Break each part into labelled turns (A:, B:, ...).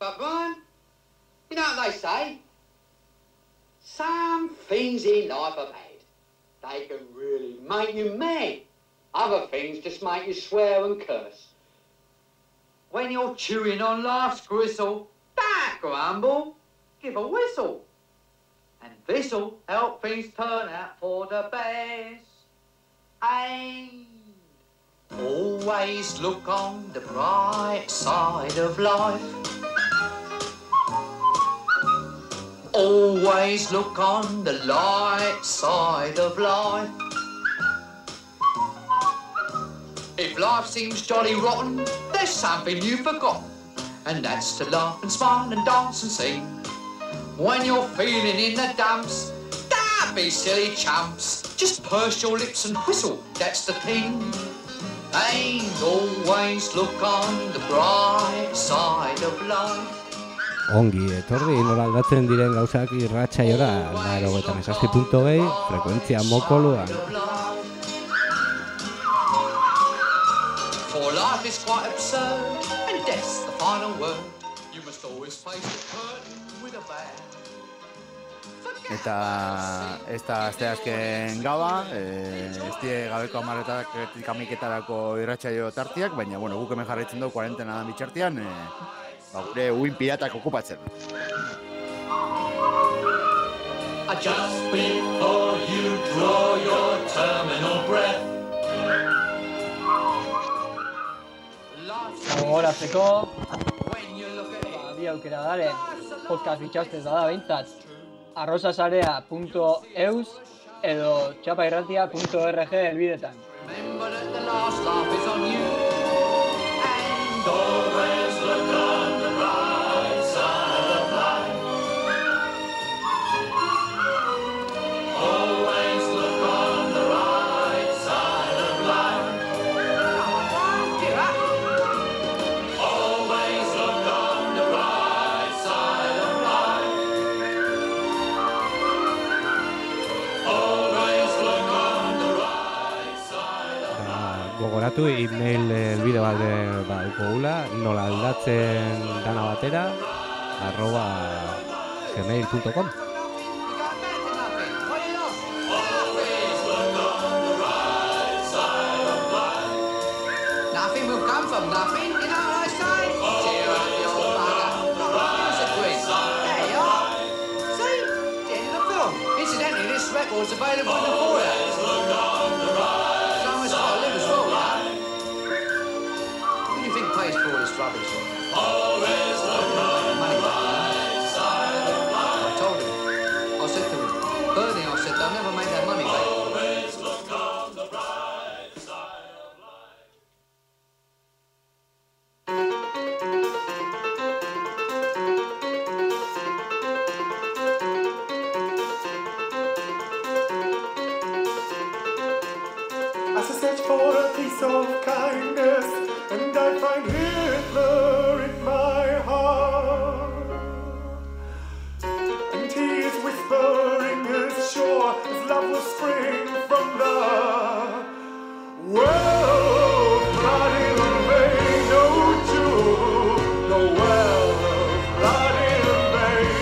A: But Brian, you know what they say? Some things in life are bad. They can really make you mad. Other things just make you swear and curse. When you're chewing on life's gristle, don't grumble, give a whistle. And this'll help things turn out for the best. And always look on the bright side of life. Always look on the light side of life. If life seems jolly rotten, there's something you've forgotten, and that's to laugh and smile and dance and sing. When you're feeling in the dumps, don't be silly chumps. Just purse your lips and whistle, that's the thing. And always look on the bright side of life.
B: Ongi, etorri nola aldatzen diren gauzak irratsaiora 97.2 frekuentzia mokoluan.
A: For life is quite absurd, and death's the final word. You must always face the curtain with a bow.
C: Eta ez da asteazken gaua, ez die gabeko amarretak amiketarako irratsaio tartiak, baina bueno, guk hemen jarraitzen dugu kuarentena dan bitxartian, gure uin piratak okupatzen.
A: Just before you draw your terminal breath.
D: Gogoratzeko, bi aukera dare, podcast bitxastez da behintzat, arrosasarea.eus edo txapairratia.org helbidetan.
A: Remember that the last laugh is on you. And always look on the bright side of life. Always look on the right side of life. Get up. Always look on the right side of life. Always look on the right side of life.
B: Gogoratu email elbide bat gogula, nola aldatzen dana batera @gmail.com.
A: Nothing will come from nothing, you know what I say? Cheer up, you old bugger. Here's a quiz. There you are. See? The end of the film. Incidentally, this record's available in the foyer. Someone's got to live as well, you know? Who do you think pays for all this rubbish? Always look on the right side of life. I told him. I said to him, Bernie, I said, they'll never make that money back. Always look on the right side of life.
E: As I search for a piece of kindness, and I find Hitler in my heart. And he is whispering as sure as love will spring from the well of blood in vain, no Jew, no well of blood in vain.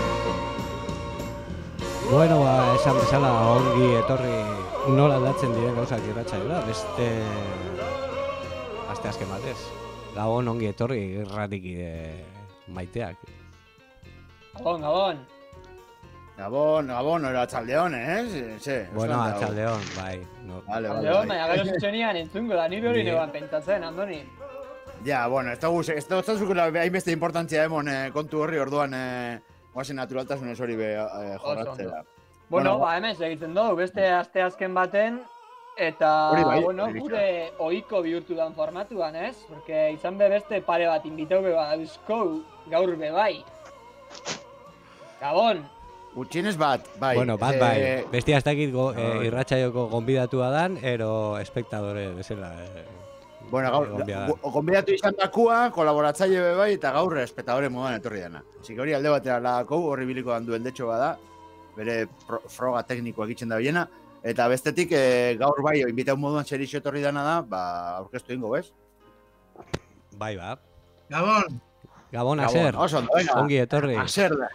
B: Bueno, esan bezala ongi etorri nola aldatzen diren gauzak irratsaioa, beste asteazken batez. Gabon ongi etorri irratikide maiteak.
D: Gabon.
C: Gabon, era atxaldeon,
B: Bueno, atxaldeon, bai. No.
C: Vale.
D: Baina gero zutxonian entzungo da, nire hori neban pentsatzen, Andoni.
C: Ja, bueno, ez da zukela hainbeste importantzia emon kontu horri orduan oazen naturaltasunez hori jorratzea.
D: Bueno, hemen segitzen dugu, beste asteazken baten, eta, gure ohiko bihurtu dan formatuan, ez? Porque izan be beste pare bat inbitau be dauzkou gaur be bai. Gabon!
C: Gutxienez bat, bai.
B: Bueno, bat bai. Bestia ez dakit irratsaioko gonbidatua dan, ero espektadore bezala.
C: Bueno, gaur, gonbidatu izan dakua, kolaboratzaile be bai, eta gaur espectadore moduan etorri dana. Así hori alde batera lagako, horri biliko dan duen detxo bada, bere froga teknikoak itzen da biena, eta bestetik gaur bai, inbitau moduan txerixo etorri dana da, aurkeztu ingo, bez?
B: Bai, ba.
F: Gabon!
B: Gabon, Aser.
C: Oso ondo, venga.
B: Ongi etorri.
C: Aser da.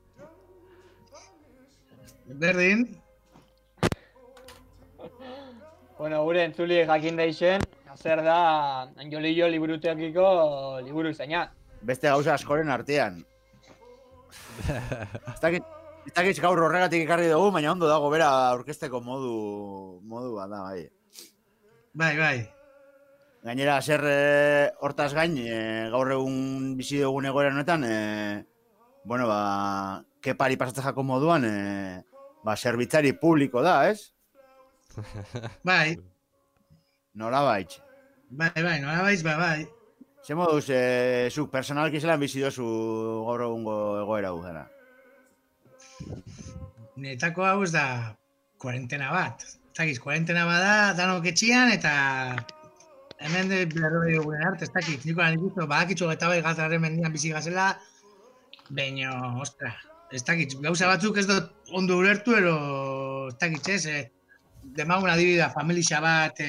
F: Berdin.
D: Bueno, gure entzuli jakin deixen, Aser da Anjolillo liburuteokiko liburu zaina.
C: Beste gauza askoren artean. Ez dakit gaur horregatik ekarri dugu, baina ondo dago bera orkesteko modu da, bai.
F: Bai.
C: Gainera, Aser hortaz gain, gaur egun bizi dugun egoera honetan, kepari pasatzeko moduan, zerbitzari publiko da, ez?
F: Bai.
C: Nola baitz.
F: Bai.
C: Ze moduz, zuk personalki zelan bizi dozu gaur egungo egoera guzera?
F: Netako hau ez da kuarentena bat. Zagiz, kuarentena bada, danok etxian, eta hemen de berroi dugunen arte, ez dakit. Niko lan ikustu, badakitxo eta bai gatzaren mendian bizi gazela, baina, ostra, ez dakit. Gauza batzuk ez dut ondo ulertu, ero, ez dakit, ez, demagun adibida, familia bat,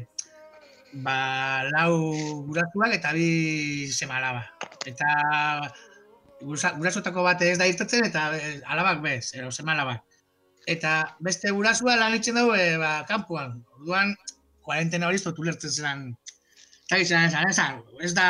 F: lau guratuak eta bi sema-alaba. Eta gurasotako bat ez da irtetzen eta alabak bez, sema-alabak. Eta beste gurasua lan itzen dugu kanpoan. Orduan, kuarentena hori ez dut ulertzen zelan. Ez da...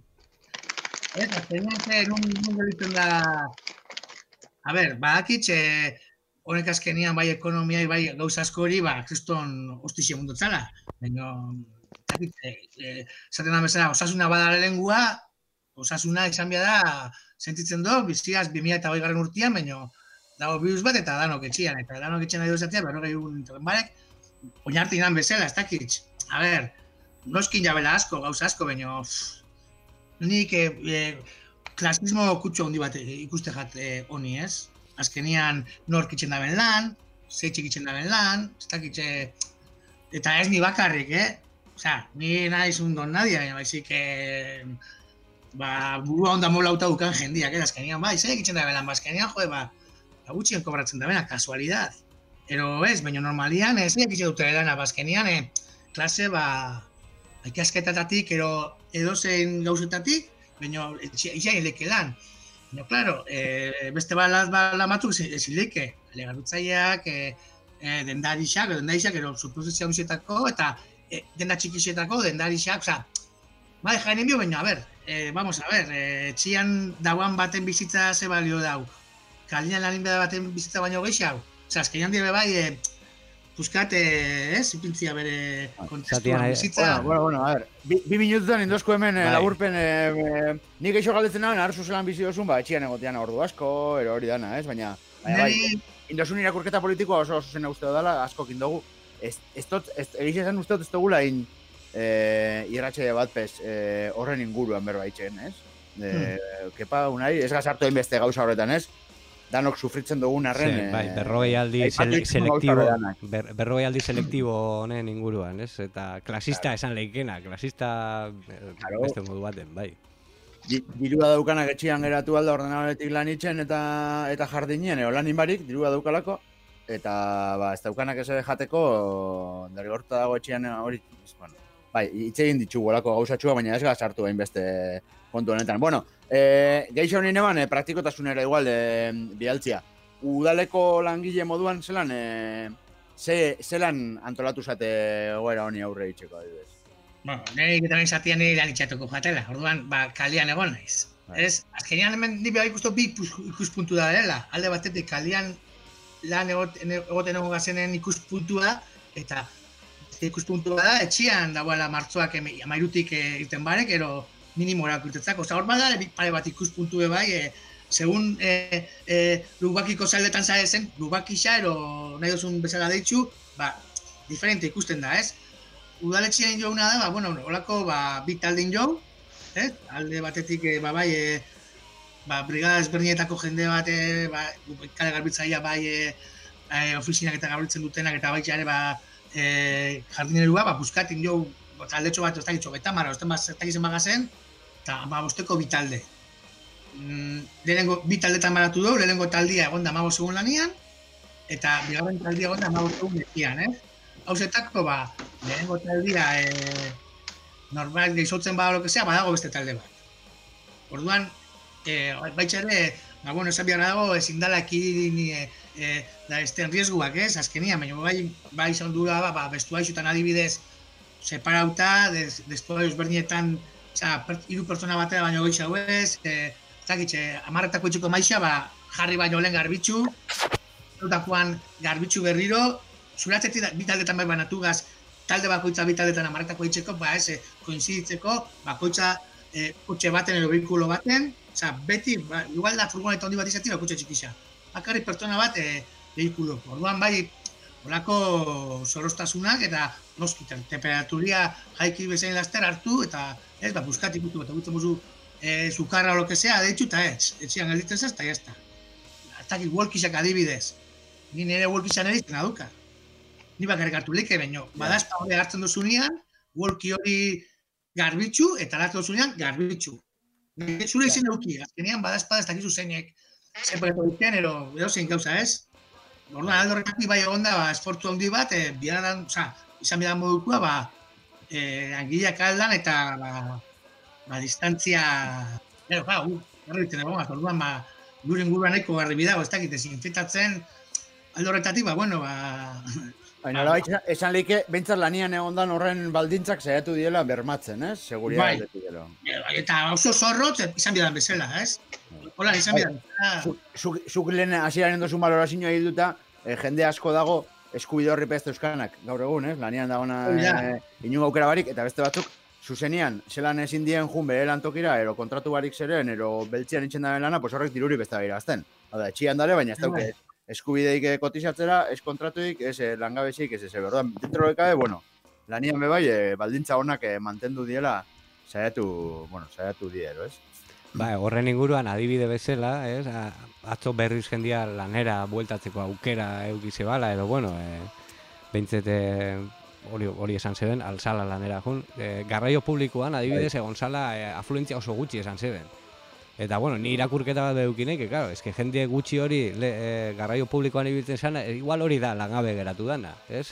F: azkenean nun geliten da... A ber, badakitz, honek azkenean bai ekonomiai, bai gauza asko hori, kriston hostixe mundutzala. Baina, esaten da bezala, osasuna badara lengua, osasuna izan behar da, sentitzen du, biziaz 2008 urtean, baina dago virus bat eta danok etxian, eta danok etxian nahi dozatea, berrogei egun barek, oinarti nan bezala, ez dakit. A ber, noskin jabela asko, gauza asko, baina nik klasismo kutsu handi bat ikuste jat honi, ez? Azkenian nork itxen daben lan, zeitxik itxen daben lan, ez dakit, eta ez ni bakarrik, Osea, ni nahiz undon nadia, baina baizik, burua onda molauta dukan jendiak, azkenian, zeik itxen daben lan, azkenian, gutxien kobratzen dabena, kasualidad. Ero ez, baina normalian, zeik itxen dute lana, azkenian, klase, ikasketatatik, edozein gauzetatik, baina itxain leke lan. Baina, klaro, beste balamatuk ez ileke, legarutzaileak, dendarixak, suposizio bizietako, eta denda txikisetako, dendarixak, oza, jainen bio, baina, vamos a ver, etxian dauan baten bizitza ze balio dau, kalinan lan inbeda baten bizitza baino gehiago, oza, azkenian dire bai, buskat, ipintzia bere kontestuan bizitza.
C: Bueno, a ver, bi minututan indozko hemen laburpen, nik eixo galdetzen nahen, arzu zelan bizi dozun, etxian egotean ordu asko, hori dana, ez? Baina, indozun irakurketa politikoa oso zena uste dela, asko kindogu. Egiz esan uste dut ez dugula irratxe bat pez horren inguruan berbaitzen, ez? Kepa, unai, ez gazartu beste gauza horretan, ez? Danok sufritzen dugun arren...
B: Berrogei aldi selektibo honen inguruan, ez? Eta klasista esan leikena, klasista beste modu baten, bai.
C: Dirua daukanak etxian geratu alda ordenadoretik lan itzen eta jardinen, lan inbarik, dirua daukalako, eta ez daukanak ez jateko, dergorta dago etxian hori, itzegin ditugu olako gauzatxua, baina ez gazartu hainbeste kontu honetan. Bueno, geixo honi neban, praktikotasunera igual bialtzia. Udaleko langile moduan zelan antolatu zate goera honi aurre itxeko, adibidez?
F: Bueno, nire egiten izatian nire lan itxatuko jatela, orduan, kalian egon naiz. Ez, azkenean hemen nire ikustu bi ikuspuntu da dela. Alde batetik, kalian lan egoten egon gazenen ikuspuntua, eta ikuspuntua da, etxian dagoela martzoak amairutik irten barek, ero minimorak urtetzako. Oza, hor bada, pare bat ikuspuntu bai, segun lubakiko zaldetan zarezen, lubakisa, ero nahi dozun bezala deitzu, diferente ikusten da, ez? Udaletxean jouna da, holako bi taldin jau, alde batetik, brigada ezberdinetako jende bat, kale garbitzaia, ofizinak eta garbitzen dutenak, eta baitxare, jardinerua, buskatin jau, taldetxo bat, ez da gitxo, betamara, ez da gizen bagazen, eta bosteko bi talde. Lehenengo bi taldetan baratu dugu, lehenengo taldia egon da 15 segun lanian, eta bigarren taldia egon da 15 segun nekian, Hauzetako, lehenengo taldia, normal gehizotzen lo que sea, badago beste talde bat. Orduan, baitxa ere, bueno, esan behar dago, ezin dala ekidin da esten riesguak, ez? Azkenia, baina bai izan dura, bestua izutan adibidez, separauta, destuari ezberdinetan, hiru pertsona batera baino goiz hau ez, zakitxe, 10 itxuko maixa, jarri baino lehen garbitzu, utakoan garbitzu berriro, zuratzetik bitaldetan bai banatugaz, talde bakoitza bitaldetan 10 itxeko, ez, koinziditzeko, bakoitza kotxe baten edo behikulo baten, beti, igual da furgoneta handi bat izatik, kotxe txikisa. Bakarrik pertsona bat behikulo. Orduan bai, horako zorostasunak eta noski, temperaturia jaiki bezain laster hartu, eta ez, buskatik gutu, eta gutzen muzu zukarra o lo que sea, de hecho, eta ez, etxian gelditzen zaz, eta jazta. Aztakik walkizak adibidez, ni nire walkizan erizten aduka. Ni bakarrik hartu leke, baino, badazpa hori hartzen duzunean, walki hori garbitzu, eta hartzen duzunean, garbitzu. Zure izin duki, azkenean badazpa ez dakizu zeinek, zeparetu duten, edo zein gauza ez. Orduan, aldo horretatik bai egon da, esfortzu handi bat, izan bidan modukua, langileak aldan eta distantzia, garribiten egon, orduan, gure inguruan eko garribi dago, ez dakit, desinfektatzen, aldo horretatik,
C: Baina, esan leike, bentsat lanian egondan horren baldintzak saiatu diela bermatzen, ez? Seguridad aldetik gero.
F: Eta oso zorrotz, izan bidan bezala, ez? Hola, izan bidan bezala.
C: Zuk lehen hasieraren dozun balorazioa eduta, jende asko dago eskubide horri pezte euskanak, gaur egun, ez? Lanian dagona inungo aukera barik, eta beste batzuk, zuzenian, zelan ezin dien jun bere lantokira, ero kontratu barik zeren, ero beltzian itxen daben lana, pues horrek diruri beste behira azten. Hau da, etxian dare, baina ez dauke eskubideik kotizatzera, ez kontratuik, ez langabezik, ez berdan. Dentro dekabe, lanian bebai, baldintza honak mantendu diela, saiatu diero, ez?
B: Horren inguruan adibide bezala, ez? Atzo berriz jendia lanera bueltatzeko aukera eukize bala, edo, behintzete hori esan zeben, alzala lanera jun. Garraio publikoan adibidez egon zala afluentzia oso gutxi esan zeben. Eta, ni irakurketa bat edukinek, claro, eske jende gutxi hori garraio publikoan ibiltzen zana, igual hori da langabe geratu dana, ez?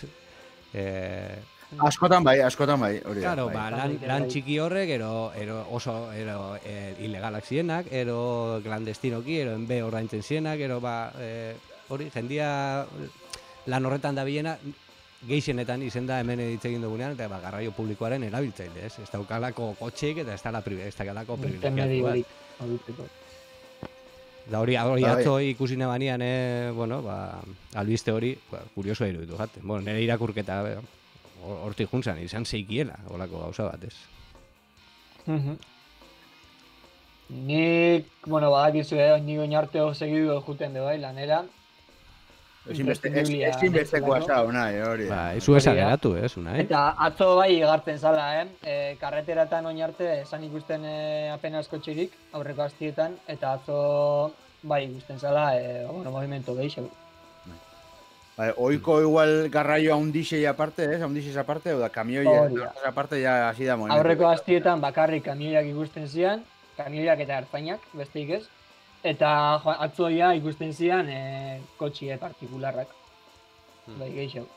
C: Askotan bai, hori da.
B: Claro, lan txiki horrek, oso ilegalak zienak, clandestinoki, enbe ordaintzen zienak, hori, jendia lan horretan da bilena, gehienetan izen da hemen hitz egin dugunean, eta garraio publikoaren erabiltzaile, ez? Ez daukalako kotxeik eta ez daukalako privilegiatu bat. Da hori atzo ikusi nebanian, albiste hori, kurioso iruditu jate. Nire irakurketa hortik juntzan, izan zeikiela, holako gauza bat, ez?
D: Nik, badakizu, nik oinarte hor segidu juten de bai, lanera.
C: Ezinbestekoa zau, nahi, hori.
B: Izu esageratu, ez, nahi.
D: Eta atzo bai igartzen zala, karreteratan oinarte esan ikusten apenas kotxerik, aurreko astietan, eta atzo bai ikusten zala, movimento gehiago.
C: Oiko igual garraio haundixei aparte, ez? Haundixei aparte, o da kamioia aparte ya hasi da movimento.
D: Aurreko astietan bakarrik kamioiak ikusten zian, kamioiak eta ertzainak, besteik ez. Eta atzoia ikusten zian kotxie partikularrak. Bai, gehiago.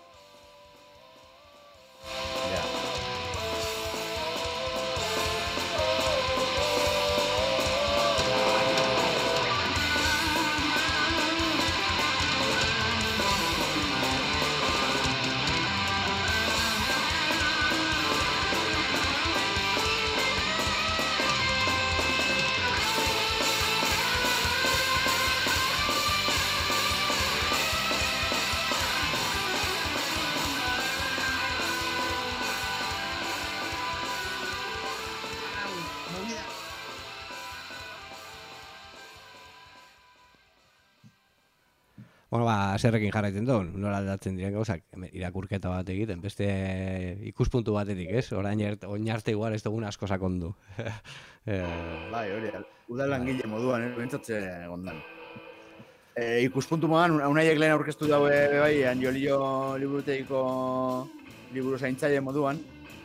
B: Zerrekin jarraitzen duen, nola aldatzen diren gauzak, irakurketa bat egiten, beste ikuspuntu batetik, ez? Orain arte igual ez dugun asko sakondu.
C: Bai, hori, udal langile moduan, bentsatzen egondan. Ikuspuntu moduan, unaiek lehen aurkeztu daue, bai, Anjolillo liburutegiko liburu zaintzaile moduan,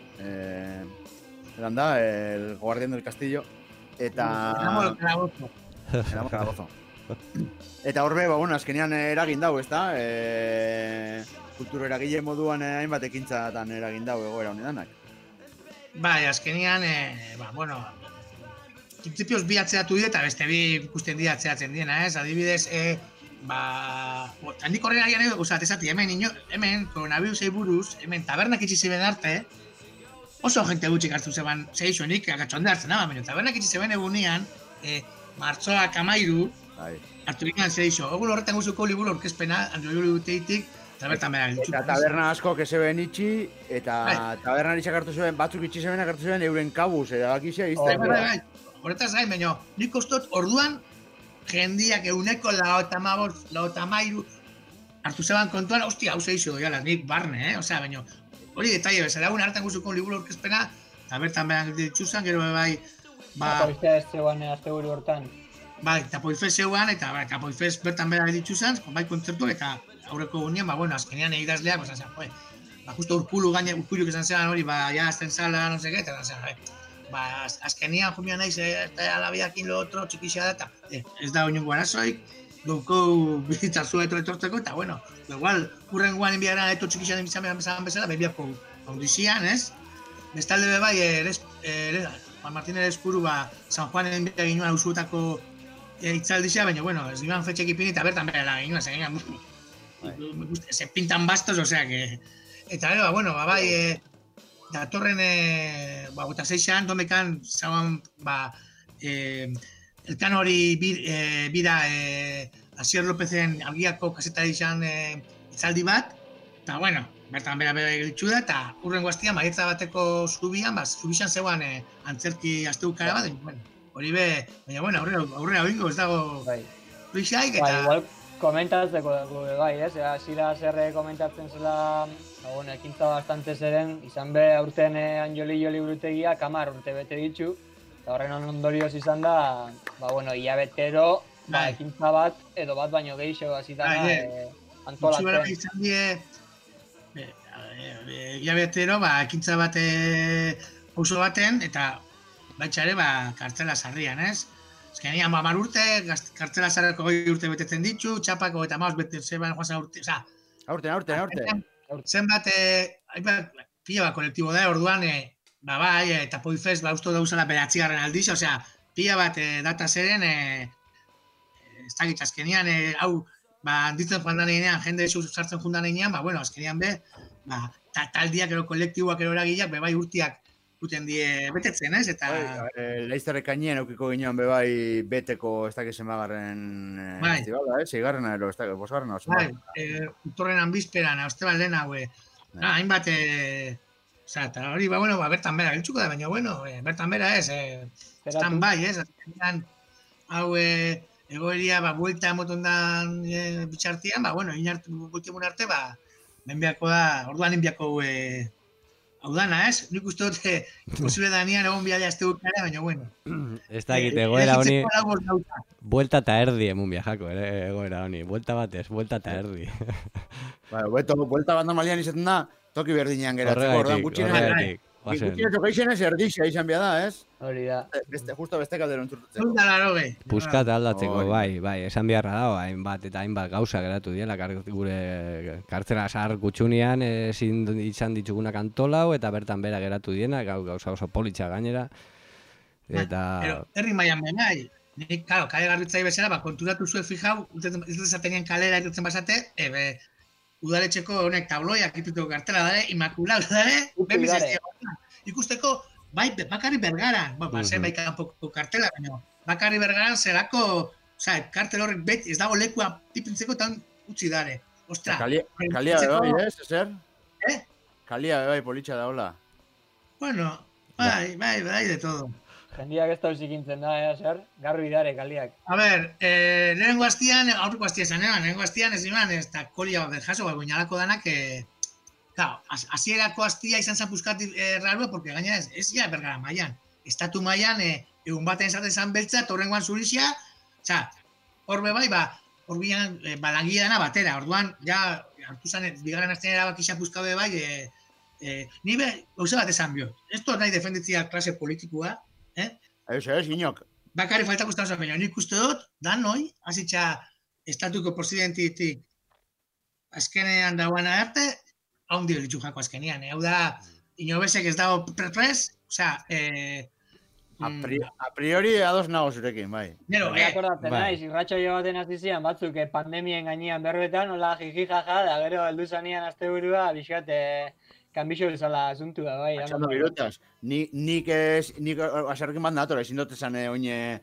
C: eran da, el guardián del castillo, eta... Enamo calabozo. Eta horbe, azkenean eragin dau, ezta? Kultura eragile moduan hainbat ekintzatan eragin dau egoera honedanak.
F: Bai, azkenean, Printzipioz bi atzeatu dira, eta beste bi ikusten dira atzeatzen diena, ez? Adibidez, handik horrela gian edo, esati, hemen, koronavirusei buruz, hemen tabernak itxi zeben arte, oso jente gutxik hartu zeban, zeixonik, agatxonde hartzen, baina tabernak itxi zeben egunean, martxoak 13, hartu ginen zeixo. Ogun horretan guzuko liburu orkezpena, Andreu Teitik, eta bertan bera giltxuk.
C: Eta taberna asko kezeben itxi, eta taberna itxak hartu zeben, batzuk itxi zeben hartu zeben euren kabuz, eta bakizia izten.
F: Horretaz gain, baina nik ustot orduan jendiak euneko 53 hartu zeban kontuan, hostia, hau zeixo doiala, nik barne, osea, baina hori detaile bezala, egun hartan guzuko liburu orkezpena, eta bertan bera giltxuzan, gero bai...
D: Poifez zeuan asteburu hortan.
F: Bai, eta Poifez zeuan, eta Poifez bertan bera giltxuzan, bai kontzertuak, eta aurreko gunean, azkenean egidazleak, justo urkuluk esan zelan hori, ja azten zala, no seke, eta azkenean jumian naiz, eta alabiakin lo otro, txikixea da, eta ez da oinungo arazoik, gauko bizitzazua etortzeko, eta igual, urrengoan enbiaran eto txikixean izan bezala, behiako audizian, ez? Bestalde bebai, Juan Martín Erezpuru, San Juan enbia ginoan usuetako itzaldizia, baina, ez ginoan fetxek ipini, eta bertan bera ginoan, zegoen, se pintan bastos, osea que... Eta gero, bai, datorren, 26an, domekan, zauan, elkan hori bira Asier Lopezen argiako kasetari izan itzaldi bat, eta, bertan bera gelitxu da, eta urrengo hastian, maietza bateko zubian, zubizan zeuan antzerki asteukara bat, hori be, baina, aurrera bingo, ez dago Luisiaik, eta...
D: Komentatzeko dugu bai, ez? Zira zerre komentatzen zela, ekintza bastante zeren, izan be aurten Anjolillo liburutegia 10 urte bete ditu, eta horren ondorioz izan da, hilabetero, ekintza bat, edo bat baino gehiago hasitana antolatzen.
F: Gutxi izan die, hilabetero, ekintza bat pauso baten, eta baitxare, kartzela sarrian, ez? Ezkenean, 10 urte, kartzela sarreko 20 urte betetzen ditu, txapako eta maus bete zeban joan zen urte, oza...
C: Aurten.
F: Zenbat, pila kolektibo da, orduan, eta Poifez, usto dauzela beratzigarren aldiz, osea, pila bat data zeren, ez dakit, azkenean, hau, handitzen joan da neginean, jende sartzen joan da neginean, azkenean be, taldiak ero kolektiboak ero eragileak, bai urtiak, guten die betetzen, ez? Eta...
C: Leizterrek gainien eukiko ginean bebai beteko ez dakizen bagarren festibala, zeigarrena ero, ez dakiz, bosgarrena oso.
F: Utorrenan bizperan, ostebal dena, hainbat, eta hori, bertan bera giltzuko da, baina, bertan bera ez, estan bai, ez? Hau, egoeria, buelta emotondan bitxartian, bultimun arte, benbiako da, orduan enbiako hau dana, ez? Nik uste dute, posible danian egon bialea azte bukara, baina,
B: Ez da egite, egoera honi, buelta eta erdi emun biajako, egoera honi, buelta batez, buelta eta erdi.
C: Buelta bat normalian izaten da, toki berdinean geratzeko, orduan
B: Horregatik.
C: Gutxinez okeixenez erdixia izan bia da, ez?
D: Hori da.
C: Justo beste kaldero entzurtutzeko.
B: Puskat aldatzeko, bai, esan beharra dago, hainbat gauza geratu diela, gure kartzela zahar gutxunian ezin izan ditugunak antolau, eta bertan bera geratu diena, gauza oso politxa gainera. Eta...
F: Herri maian benai, nik, kale garbitzai bezala, konturatu zuen fijau, ez dezatenean kalera ikutzen basate, udaletxeko honek tabloiak ipituko kartela dare, imakulatu dare, ikusteko, bakarri bergaran, zen kanpoko kartela, baina, bakarri bergaran zerako, kartel horrek beti, ez dago lekua ipintzeko eta utzi dare. Ostra.
C: Kalia bebai, ez, ezer? Kalia bebai politxa da, hola.
F: Bueno, bai, de todo.
D: Jendiak ez dauz ikintzen da, zer? Garbi dare, kaliak.
F: A ber, lehenengo hastian, aurreko hastia zan, lehenengo hastian ez niman, ez da kolia bat jaso, guinalako danak, hasierako hastia izan zan puskat rarua, porque gaina ez ja bergara maian. Estatu maian, egun baten zaten zan beltza, eta horrengoan zurizia, hor bebai, hor bian, langia dana batera, orduan, ja, hartu zan, bigarren hastian erabak izan puskabe bai, ni gauza bat esan bio. Ez nahi defenditzia klase politikua,
C: Ez, inok.
F: Bakarri faltak usta oso, baina nik uste dut, dan noi, hasitza estatuko presidentitik azkenean dauana arte, haundi hori jako azkenean. Hau da, inobesek ez dago prez, osea,
C: A priori ados nago zurekin, bai.
F: Nero,
D: akordatzen naiz, irratsaio baten hasi zian batzuk pandemien gainean berbetan, hola jiji jaja, da gero heldu zanean asteburua, pixkat kanbixo bezala asuntu da, bai.
C: Atxando birutas. Nik aserrekin bat natora, ezin dut esan oine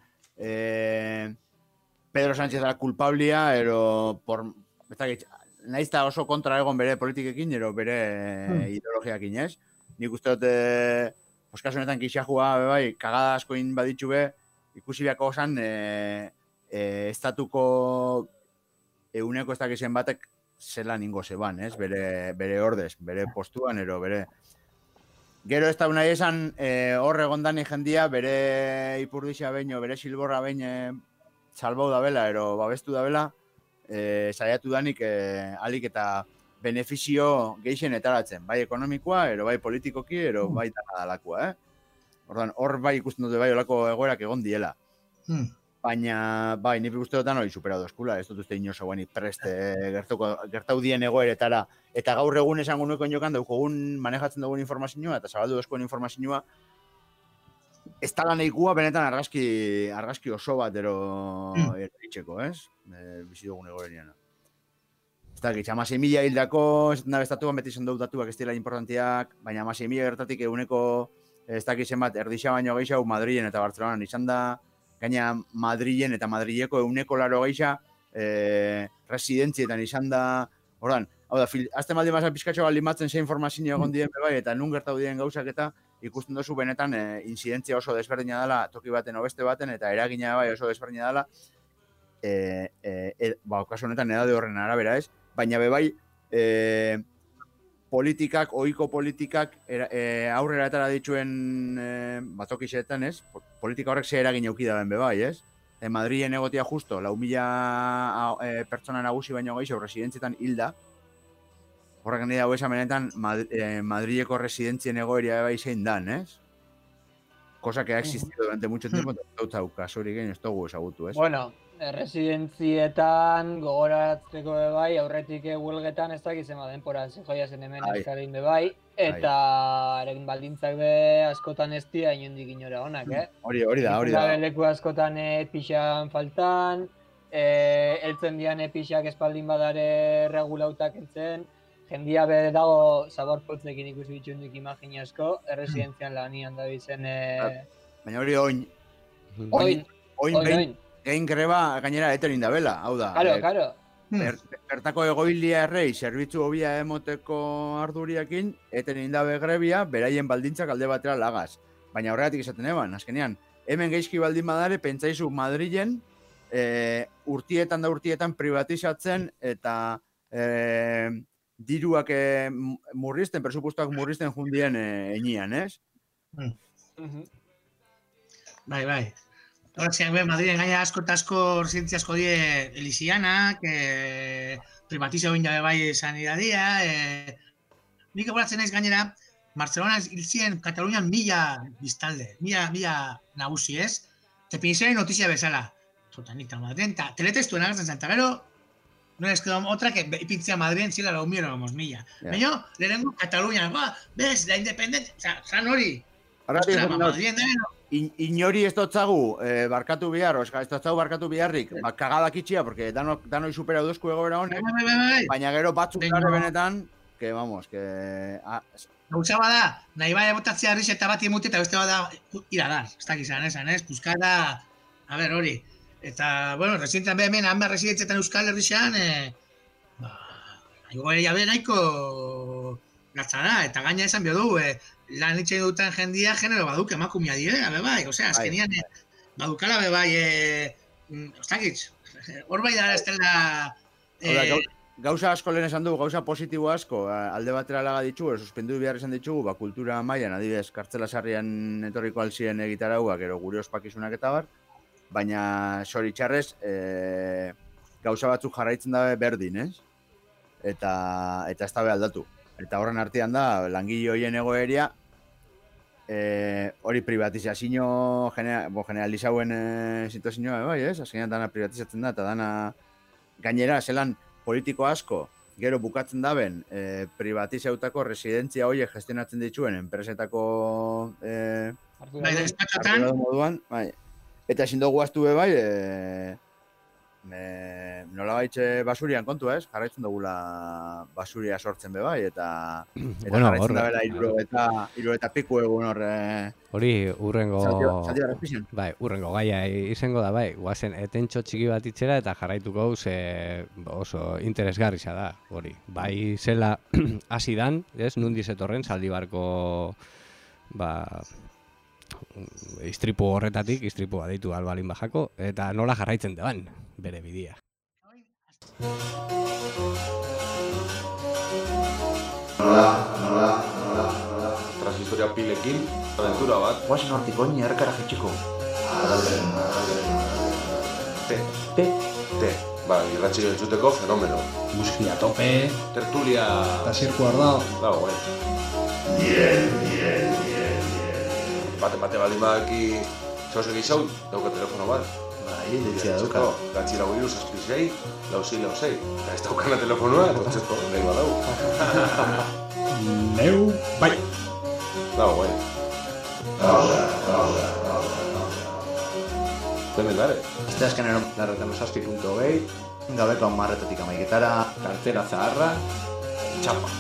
C: Pedro Sánchez da culpablia, ero nahiz eta oso kontra egon bere politikekin, ero bere ideologiakin, ez? Nik uste dut, kasu honetan kixajua, bai, kagada askoin baditxu be, ikusi beako osan, estatuko euneko ez dakizien batek zelan ingo zeban, ez? Bere ordez, bere postuan, ero bere... Gero ez da unai esan, hor egondani jendia, bere ipurdixa behin, bere silborra behin salbau da bela, ero babestu da bela, saiatu danik alik eta benefizio geixen etaratzen, bai ekonomikoa, ero bai politikoki, ero bai dalakoa, Ordan, hor bai ikusten dute bai olako egoerak egon diela. Baina, bai, nik uste dutan hori superado eskula, ez dut uste inoso guanik preste gertau dien egoeretara. Eta gaur egun esango nuko inokan daukogun manejatzen dugun informazioa, eta zabaldu duzkoen informazioa, ez tala nahikua benetan argazki oso bat eritxeko, ez? Bizi dugun egoeriana. Ez dakit, 16.000 hildako, ez da bestatuan beti zen datuak ez dira importantiak, baina 16.000 gertatik eguneko, ez dakit zenbat, erdixa baino gehiago Madrilen eta Bartzelonan izan da, gaina Madrilen eta Madrileko euneko laro geisha residentzietan izan da, ordan, hau da, azte maldi mazal pizkatxo baldin batzen ze informazio egon dien bai, eta nun gertau dien gauzak eta ikusten duzu benetan incidentzia oso desberdina dela, toki baten o beste baten, eta eragina bai oso desberdina dela, kasu honetan edade horren arabera ez, baina bai, politikak, ohiko politikak aurrera etara dituen batokixetan, ez? Politika horrek ze eragin euki daben bebai, ez? Madrilen egotia justo, 4.000 pertsona nagusi baino gehiago residentzietan hilda. Horrek nire hau esan benetan Madrileko residentzien egoeria bebai zein dan, ez? Cosa que ha existido durante mucho tiempo, eta kasurik egin ez dugu ezagutu, ez?
D: Bueno, residentzietan gogoratzeko bebai, aurretik huelgetan ez dakiz ema denpora joia zen hemen eskarin bebai, eta eren baldintzak be askotan ez dira inondik inora honak,
C: Hori da.
D: Leku askotan pixan faltan, eltzen dian pixak espaldin badare regulautak entzen, jendia be dago zaborpotzekin ikusi bitxundik imagina asko, erresidentzian lanian da bizen...
C: Baina hori oin. Oin. Egin greba gainera eterin da bela, hau da.
D: Claro.
C: Bertako egoilia errei, zerbitzu hobia emoteko arduriakin, eterin da grebia, beraien baldintzak alde batera lagaz. Baina horregatik esaten eban, azkenean, hemen geizki baldin badare, pentsaizu Madrilen, urtietan privatizatzen, eta diruak murrizten, presupuestoak murrizten jundien enian, ez?
F: Bai. Hortziak be, Madrilen gaina asko eta asko residentzia asko die Elizianak, privatizio egin jabe bai sanidadia, nik egoratzen naiz gainera, Barcelona hil ziren Katalunian 1000 biztalde, 1000 nagusi ez, tepiniziaren notizia bezala. Totanik tal Madrilen, eta teletestuen agertzen zen, eta gero, no les quedó otra que ipintzea Madrilen zila lau mila, vamos, 1000. Baina, lehenengo Katalunian, bez, la independentzia, zan hori. Ostra, Madrilen da,
C: Inori ez dotzagu barkatu behar, ez dotzagu barkatu beharrik, kagadak itxia, porque danoi supera duzku egoera honek, baina gero batzuk gara benetan, que vamos, que...
F: Gauza bada, nahi bai botatzea herriz eta bat imute eta beste bada iradar, ez dakit esan, Puskara, a ver, hori. Eta, bueno, residentzan hemen, hanba residentzetan Euskal Herrixean, egoera be nahiko gatza da, eta gaina esan bio du, lan itxein duten jendia genero baduk emakumia direla, bebai, osea, azkenian badukala bebai, ostakitz, hor bai da estela...
C: Gauza asko lehen esan dugu, gauza positibo asko, alde batera laga ditugu, suspendu behar esan ditugu, kultura mailan, adibidez, kartzela sarrian etorriko alzien egitarauak, ero gure ospakizunak eta bar, baina zoritxarrez, gauza batzuk jarraitzen dabe berdin, ez? Eta ez dabe aldatu. Eta horren artean da, langile horien egoeria, hori privatizazio generalizauen situazioa, bai, ez? Azkenean dana privatizatzen da, eta dana gainera, zelan politiko asko, gero bukatzen daben, privatizautako residentzia horiek gestionatzen dituen enpresetako
F: Bai, despatxotan.
C: Bai. Eta ezin dugu aztu be bai, nola baitxe basurian kontu ez, jarraitzen dugula basuria sortzen be bai, eta
B: bueno,
C: jarraitzen da bela hiru eta piku egun horre.
B: Hori urrengo urrengo gaia izango da bai, guazen etentxo txiki bat itxera eta jarraituko oso interesgarria da, hori. Bai zela hasi dan, ez, nundi zetorren Zaldibarko istripu horretatik, istripu aditu albalin bajako, eta nola jarraitzen deban, bere bidia.
G: Nola. Transhistoria pilekin, aventura bat.
H: Guazen hortik oin erkara jetxiko.
G: Te. Ba, irratxio entzuteko fenomeno.
H: Muskia tope.
G: Tertulia.
H: Eta zirku ardao.
G: Dago, Bate baldin badaki zauzek izau, dauka telefono bat.
H: Bai, deitzea dauka.
G: Gatxira guiru, 6 6 Eta ez daukana telefonoa, entontzeko, nahi badau.
H: Neu, bai.
G: Dago, bai. Hemen dare.
H: Este azkenero, larretamosazpi.gei, gabeko 10:00 amaiketara,
G: kartera zaharra, txapas.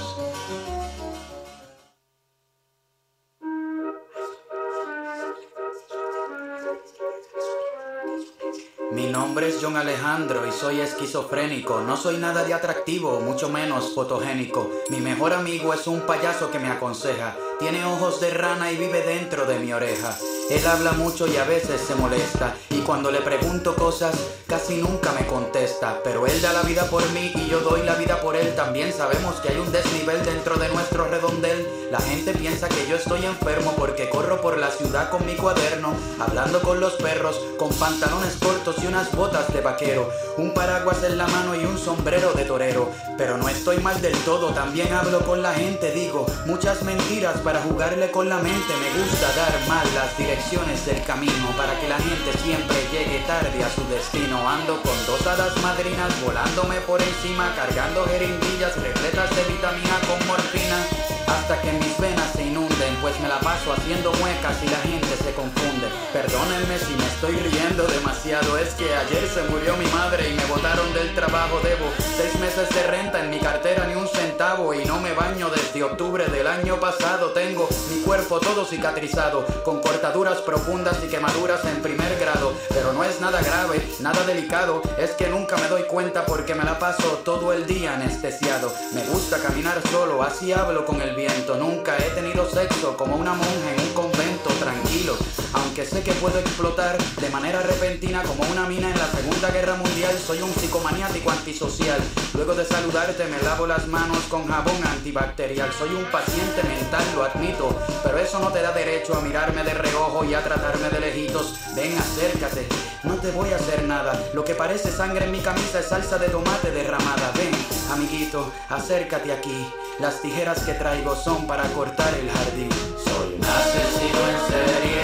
I: Mi nombre es John Alejandro y soy esquizofrénico. No soy nada de atractivo, mucho menos fotogénico. Mi mejor amigo es un payaso que me aconseja. Tiene ojos de rana y vive dentro de mi oreja. Él habla mucho y a veces se molesta. Y cuando le pregunto cosas, casi nunca me contesta. Pero él da la vida por mí y yo doy la vida por él. También sabemos que hay un desnivel dentro de nuestro redondel. La gente piensa que yo estoy enfermo porque corro por la ciudad con mi cuaderno, hablando con los perros, con pantalones cortos y unas botas de vaquero, un paraguas en la mano y un sombrero de torero. Pero no estoy mal del todo, también hablo con la gente, digo muchas mentiras para jugarle con la mente. Me gusta dar mal las direcciones del camino para que la gente siempre llegue tarde a su destino. Ando con 2 hadas madrinas volándome por encima, cargando jeringuillas repletas de vitamina con morfina, hasta que mis venas se inunden, pues me la paso haciendo muecas y la gente se confunde. Perdónenme si me estoy riendo demasiado, es que ayer se murió mi madre y me botaron del trabajo. Debo 6 meses de renta, en mi cartera ni un centavo, y no me baño desde octubre del año pasado. Tengo mi cuerpo todo cicatrizado, con cortaduras profundas y quemaduras en primer grado. Pero no es nada grave, nada delicado, es que nunca me doy cuenta porque me la paso todo el día anestesiado. Me gusta caminar solo, así hablo con el viento. Nunca he tenido sexo como una monja en un convento, tranquilo, aunque sé que puedo explotar de manera repentina como una mina en la Segunda Guerra Mundial. Soy un psicomaniático antisocial. Luego de saludarte me lavo las manos con jabón antibacterial. Soy un paciente mental, lo admito, pero eso no te da derecho a mirarme de reojo y a tratarme de lejitos. Ven, acércate, no te voy a hacer nada. Lo que parece sangre en mi camisa es salsa de tomate derramada. Ven, amiguito, acércate aquí. Las tijeras que traigo son para cortar el jardín. Soy un asesino en serie,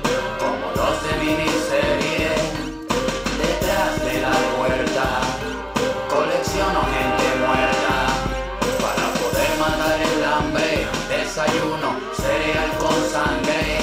I: como los de miniserie. Detrás de la puerta colecciono gente muerta para poder matar el hambre. Desayuno cereal con sangre.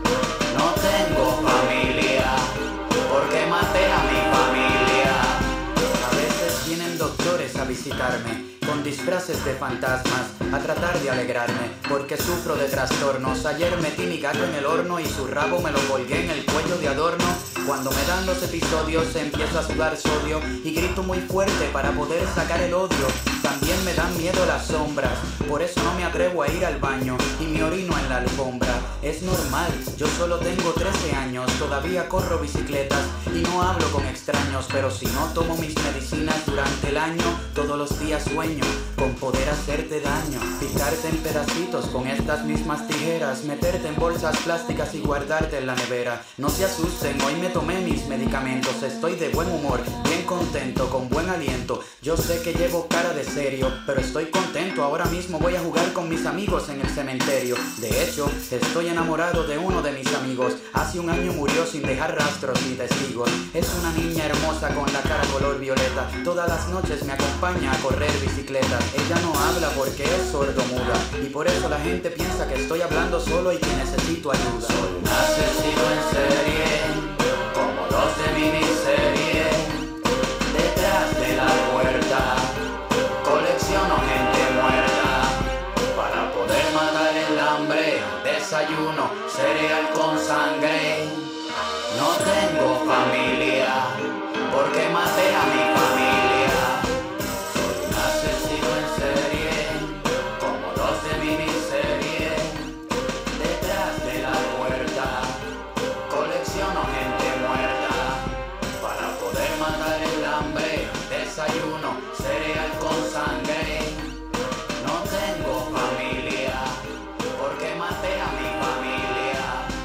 I: No tengo familia porque maté a mi familia. A veces vienen doctores a visitarme con disfraces de fantasmas a tratar de alegrarme, porque sufro de trastornos. Ayer metí mi gato en el horno y su rabo me lo colgué en el cuello de adorno. Cuando me dan los episodios empiezo a sudar sodio y grito muy fuerte para poder sacar el odio. También me dan miedo las sombras, por eso no me atrevo a ir al baño y me orino en la alfombra. Es normal, yo solo tengo 13 años, todavía corro bicicletas y no hablo con extraños. Pero si no tomo mis medicinas durante el año, todos los días sueño con poder hacerte daño, picarte en pedacitos con estas mismas tijeras, meterte en bolsas plásticas y guardarte en la nevera. No se asusten, hoy me tomé mis medicamentos, estoy de buen humor, bien contento, con buen aliento. Yo sé que llevo cara de serio, pero estoy contento. Ahora mismo voy a jugar con mis amigos en el cementerio. De hecho, estoy enamorado de uno de mis amigos. Hace un año murió sin dejar rastros ni testigos. Es una niña hermosa con la cara color violeta. Todas las noches me acompaña a correr bicicletas. Ella no habla porque es sordomuda y por eso la gente piensa que estoy hablando solo y que necesito ayuda. Soy un asesino en serie, como los de miniserie. Detrás de la puerta colecciono gente muerta para poder matar el hambre. Desayuno cereal con sangre. No tengo familia porque maté a mi familia. Soy un asesino en serie, como los de miniserie. Detrás de la puerta colecciono gente muerta para poder matar el hambre. Desayuno cereal con sangre. No tengo familia porque maté a mi familia.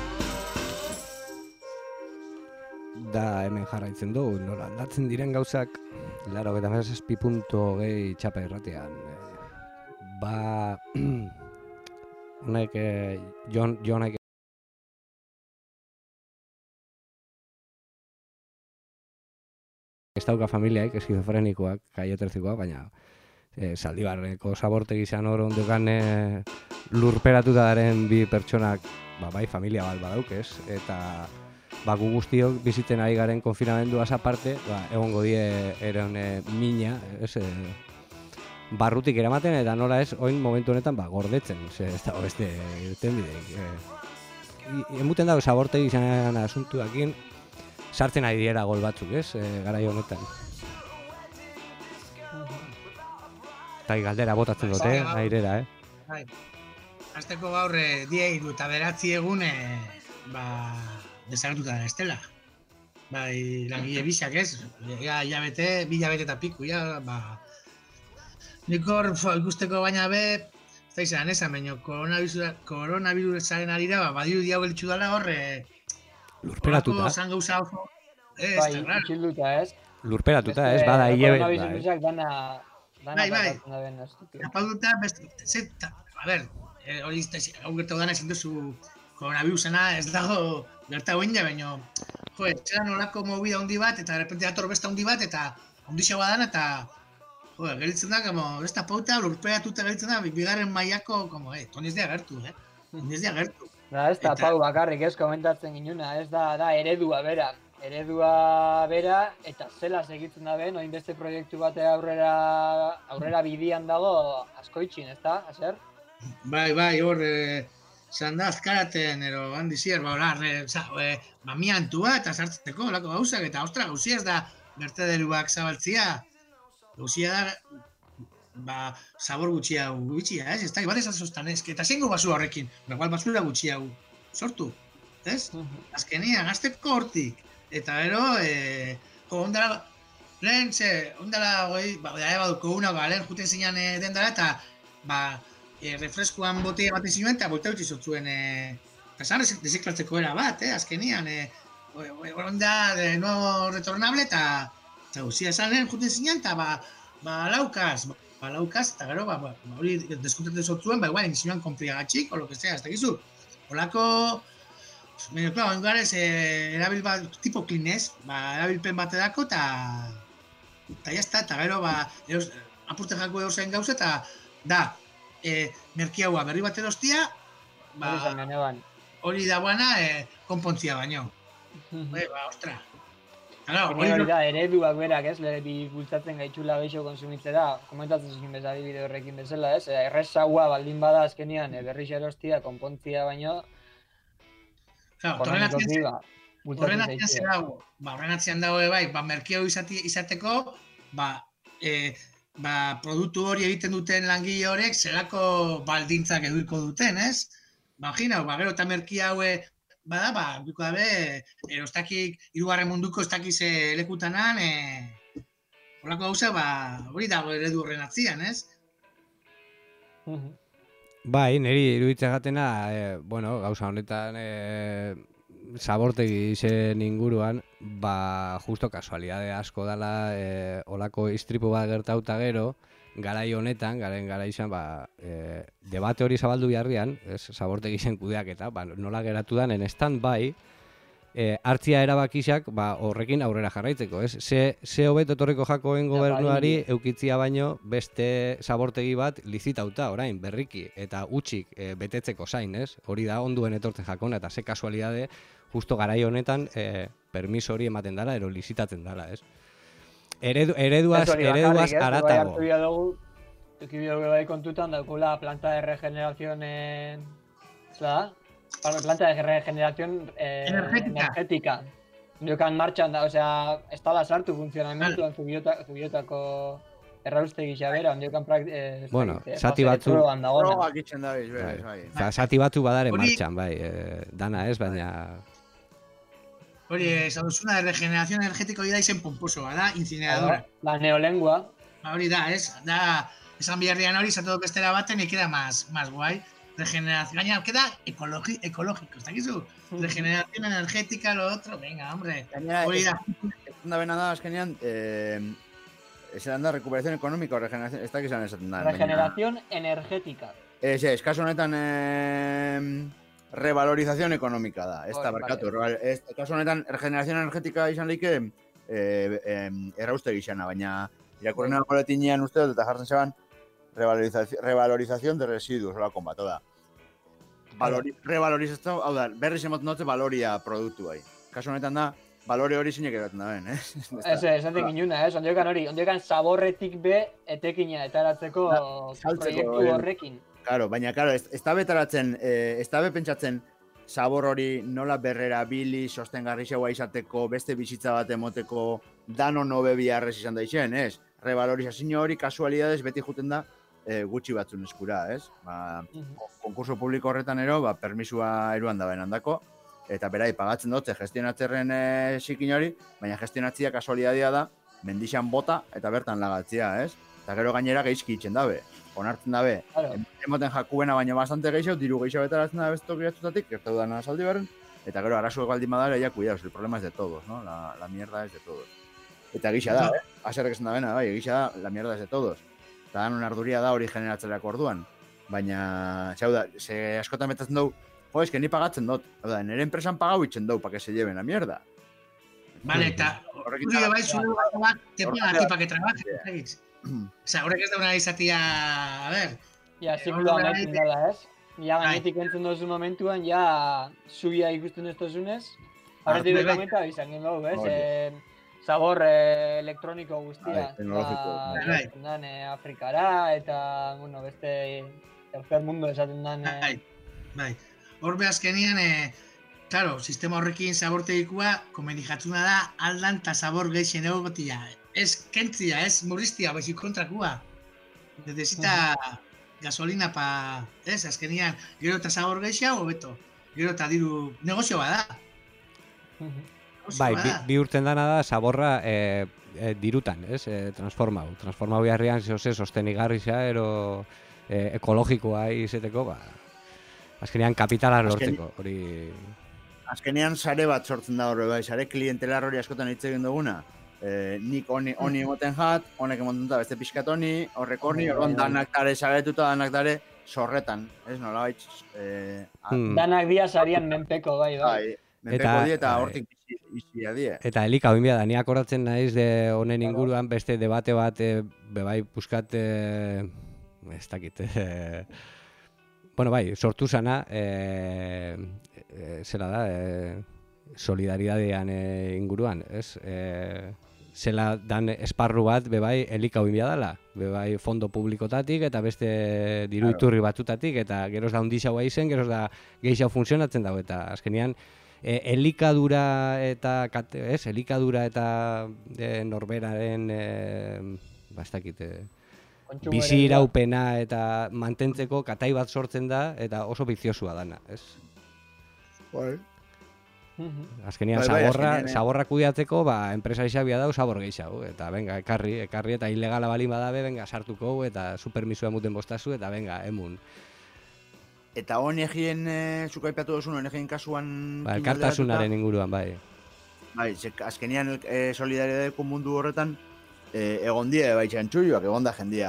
B: Da hemen jarraitzen du, nola aldatzen diren gauzak, 87.2 txapa irratean. Ba, honek, Jonek ez dauka familiaik, eskizofrenikoak, kaiotertzikoak, baina Zaldibarreko zabortegi izan hor ondukan lurperatuta daren bi pertsonak, bai, familia bat badaukez, eta gu guztiok bizitzen ari garen konfinamenduaz aparte, egongo die eron mina, barrutik eramaten, eta nola ez, oin momentu honetan gordetzen, ez dago beste irten bidek. Emuten dago zabortegi izan asuntuakin, sartzen ari diera gol batzuk, ez, garai honetan. Eta galdera botatzen dute, airera,
F: Azteko gaur diei du eta 9 egun desagertuta da estela. Bai, langile bisak ez, bi hilabete eta piku, nik hor ikusteko baina ez da izan esan, baina koronavirusaren arira, badiru diau gelitxu dela hor,
B: lurperatuta.
F: Zan gauza oso,
D: bai, itxilduta ez.
B: Lurperatuta ez, bada hilabete.
D: Koronavirusak dana
F: bai, apalduta, a ber, hori hau gertau dana ezin duzu koronavirusena ez dago gertau inda, baina etxeran nolako movida handi bat, eta derrepente dator besta handi bat, eta ondixo badan, eta gelitzen da, ez da pauta, lurperatuta gelitzen da, bigarren mailako, toniz dea gertu, toniz dea gertu.
D: Ez da pau bakarrik ez komentatzen ginuna, ez da eredua bera. Eredua bera, eta zela segitzen da ben, oin beste proiektu bate aurrera bidian dago askoitxin, ez da, Aser?
F: Bai, hor, zan da azkaraten, ero handi zier, miantua eta sartzeko, lako gauzak, eta ostra, gauzia ez da bertederuak zabaltzia, gauzia da, sabor gutxia ez da, bat ez azostan ez, eta zengo basu horrekin, igual basura gutxia sortu, ez? Azkenian, azteko hortik. Eta gero, ondala, lehen, ondala, baduko una, lehen juten zinean dendara, eta, refreskuan botea baten zinuen, eta bolta utzi zotzuen, eta zan deseklatzeko era bat, azkenian, onda, no retornable, eta guzia esan lehen juten zinean, eta, laukaz, eta gero, hori deskontratzen zotzuen, igual, inizioan konpliagatxik, o lo que sea, ez da gizu, holako, baina, klar, ongarez, erabil bat, tipo klinez, erabilpen bat edako, eta jazta, eta gero, apurte jako eusen gauza, eta da, merkiaua berri bat erostia, hori da buena, konpontzia baino. Ostra.
D: Hori da, ereduak berak, ez, lehebi bultzatzen gaitxula geixo konsumitzera, komentatzen zuzin bezari bide horrekin bezala, ez, errezaua baldin bada azkenian berriz erostia, konpontzia baino,
F: horren atzian dago, merkeo izateko, produktu hori egiten duten langile horrek zelako baldintzak eduiko duten, ez? Imagina, gero eta merkia haue, biko dabe, erostakik, hirugarren munduko ez dakiz lekutanan, horrako gauza, hori dago eredu horren atzian, ez?
B: Bai, niri iruditzen gatena, gauza honetan zabortegi izen inguruan, justo kasualidade asko dela, olako istripu bat gertauta gero, garai honetan, gara izan, debate hori zabaldu biharrian, zabortegi izen kudeak eta, nola geratu den, en stand-by, hartzia erabakixak horrekin aurrera jarraitzeko, ez? Ze hobeto etorriko jakoen gobernuari eukitzia baino beste zabortegi bat lizitauta orain, berriki, eta utxik betetzeko zain, ez? Hori da onduen etortzen jakona, eta ze kasualidade justo garai honetan permiso hori ematen dela, ero lizitatzen dela, ez? Ereduaz aratago.
D: Ekibio bai kontutan daukula planta de regeneración planta de regeneración energética. Jokan martxan da, osea, ez da sartu funtzionamentuan Zubiotako erraustegi xabera, jokan
B: bueno, sati batzu
C: frogak itzen da bai.
B: Sati batzu badare martxan, bai, dana ez, baina
F: hori, duzuna de regeneración energética hori da izen pomposo, da, incineradora.
D: La neolengua.
F: Hori da, ez, da, esan biharrian hori, zato bestera baten, queda más guay. Regeneración, gaina, queda ecológico, ¿está aquí su? Regeneración energética, lo otro, venga, hombre. Hori da.
C: Da bena da, azkenean, esan da, recuperación económica o regeneración, ez da que esan da.
D: Regeneración energética.
C: Ez, kasu honetan, revalorización económica da, ez da, barkatu. Kasu honetan, regeneración energética izan leike, erraustegi izana, baina irakurrena boletinean uste dut, eta jartzen zeban, revalorización de residuos, hola konbat, da. Revalorizazio, hau da, berriz emoten dutze baloria produktu bai. Kasu honetan da, balore hori zinek eratzen da ben,
D: Ez esaten ginuna, ondiokan hori, ondiokan zaborretik be etekina etaratzeko proiektu horrekin.
C: Claro, baina, ez da betaratzen, ez da pentsatzen zabor hori nola berrera bili, sostengarri xeua izateko, beste bizitza bat emoteko, dano nobe biharrez izan da izen, ez? Revalorizazio hori, kasualidades, beti juten da, gutxi batzun eskura, ez? Konkurso publiko horretan ero, permisua eruan da benandako, eta berai, pagatzen dutze gestionatzerren zikin hori, baina gestionatzia kasualidadia da, mendixan bota eta bertan lagatzia, ez? Eta gero gainera geizki itzen dabe, onartzen dabe, emoten jakuena baina bastante geixo, diru geixo betaratzen dabe ez tokiratutatik, gertu dana saldi berren, eta gero arazuek baldin badara, ya cuidaos, el problema es de todos, ¿no? La mierda es de todos. Eta gisa da, aserrek esan da bena, bai, gisa da, la mierda es de todos. Eta dan arduria da hori generatzeleako orduan. Baina, txau da, ze askotan betatzen dugu, es que ni pagatzen dut. Oda, nire enpresan pagau itzen dugu, pa que se lleven la mierda.
F: Vale, eta, hori bai zure bat, te paga a ti pa que trabajes. Osa, horrek ez dauna izatia, a ver.
D: Ja, zikloa nahi dela, ez? Ja, gainetik entzun dozu momentuan, ja, zubia ikusten ez tozunez. Horretik bekomenta, izan gien dugu, ez? Zabor elektroniko guztia. Dan Afrikara eta, bueno, beste tercer mundo esaten dan.
F: Bai. Horbe azkenian, claro, sistema horrekin zabortegikua, komeni jatzuna da, aldan eta zabor geixen egotia. Ez kentzia, ez murriztia, baizik kontrakua. Necesita gasolina pa, ez, azkenian, gero eta zabor geixa, hobeto. Gero eta diru negozio bada.
B: Bai, bi urten dana da, zaborra dirutan, ez? Transformau beharrian, sostenigarri ero ekologikoa izeteko, azkenean kapitala lortzeko, hori...
C: Azkenean sare bat sortzen da horre, bai, sare klientelar hori askotan hitz egin duguna. Nik honi emoten jat, honek emoten da beste pixkat honi, horrek honi, horren danak dare saretuta, danak dare sorretan, ez nola baitz...
D: Danak dia sarian menpeko, bai.
C: Menpeko die eta hortik izia die.
B: Eta elika, oin bia da, ni akoratzen naiz de honen inguruan beste debate bat, bebai, puskat, ez dakit, bueno, bai, sortu zana, zela da, solidaridadean inguruan, ez? Zela dan esparru bat, bebai, elika oin bia dela, bebai, fondo publikotatik eta beste diru iturri batutatik, eta geroz da undixaua izen, geroz da geixau funtzionatzen dago, eta azkenian, elikadura eta norberaren bastakit bizi iraupena eta mantentzeko katai bat sortzen da eta oso biziosua dana, ez?
C: Bai.
B: Azkenian zaborra kudeatzeko, enpresa izabia dau zabor gehiago, eta venga, ekarri eta ilegala balin badabe, venga, sartuko eta su permisua emuten bostazu eta venga, emun.
C: Eta ONG-en, zuko aipatu duzun, ONG-en kasuan...
B: Elkartasunaren inguruan, bai.
C: Bai, azkenian solidaridadeko mundu horretan, egon die, bai, txantxuioak, egon da jendia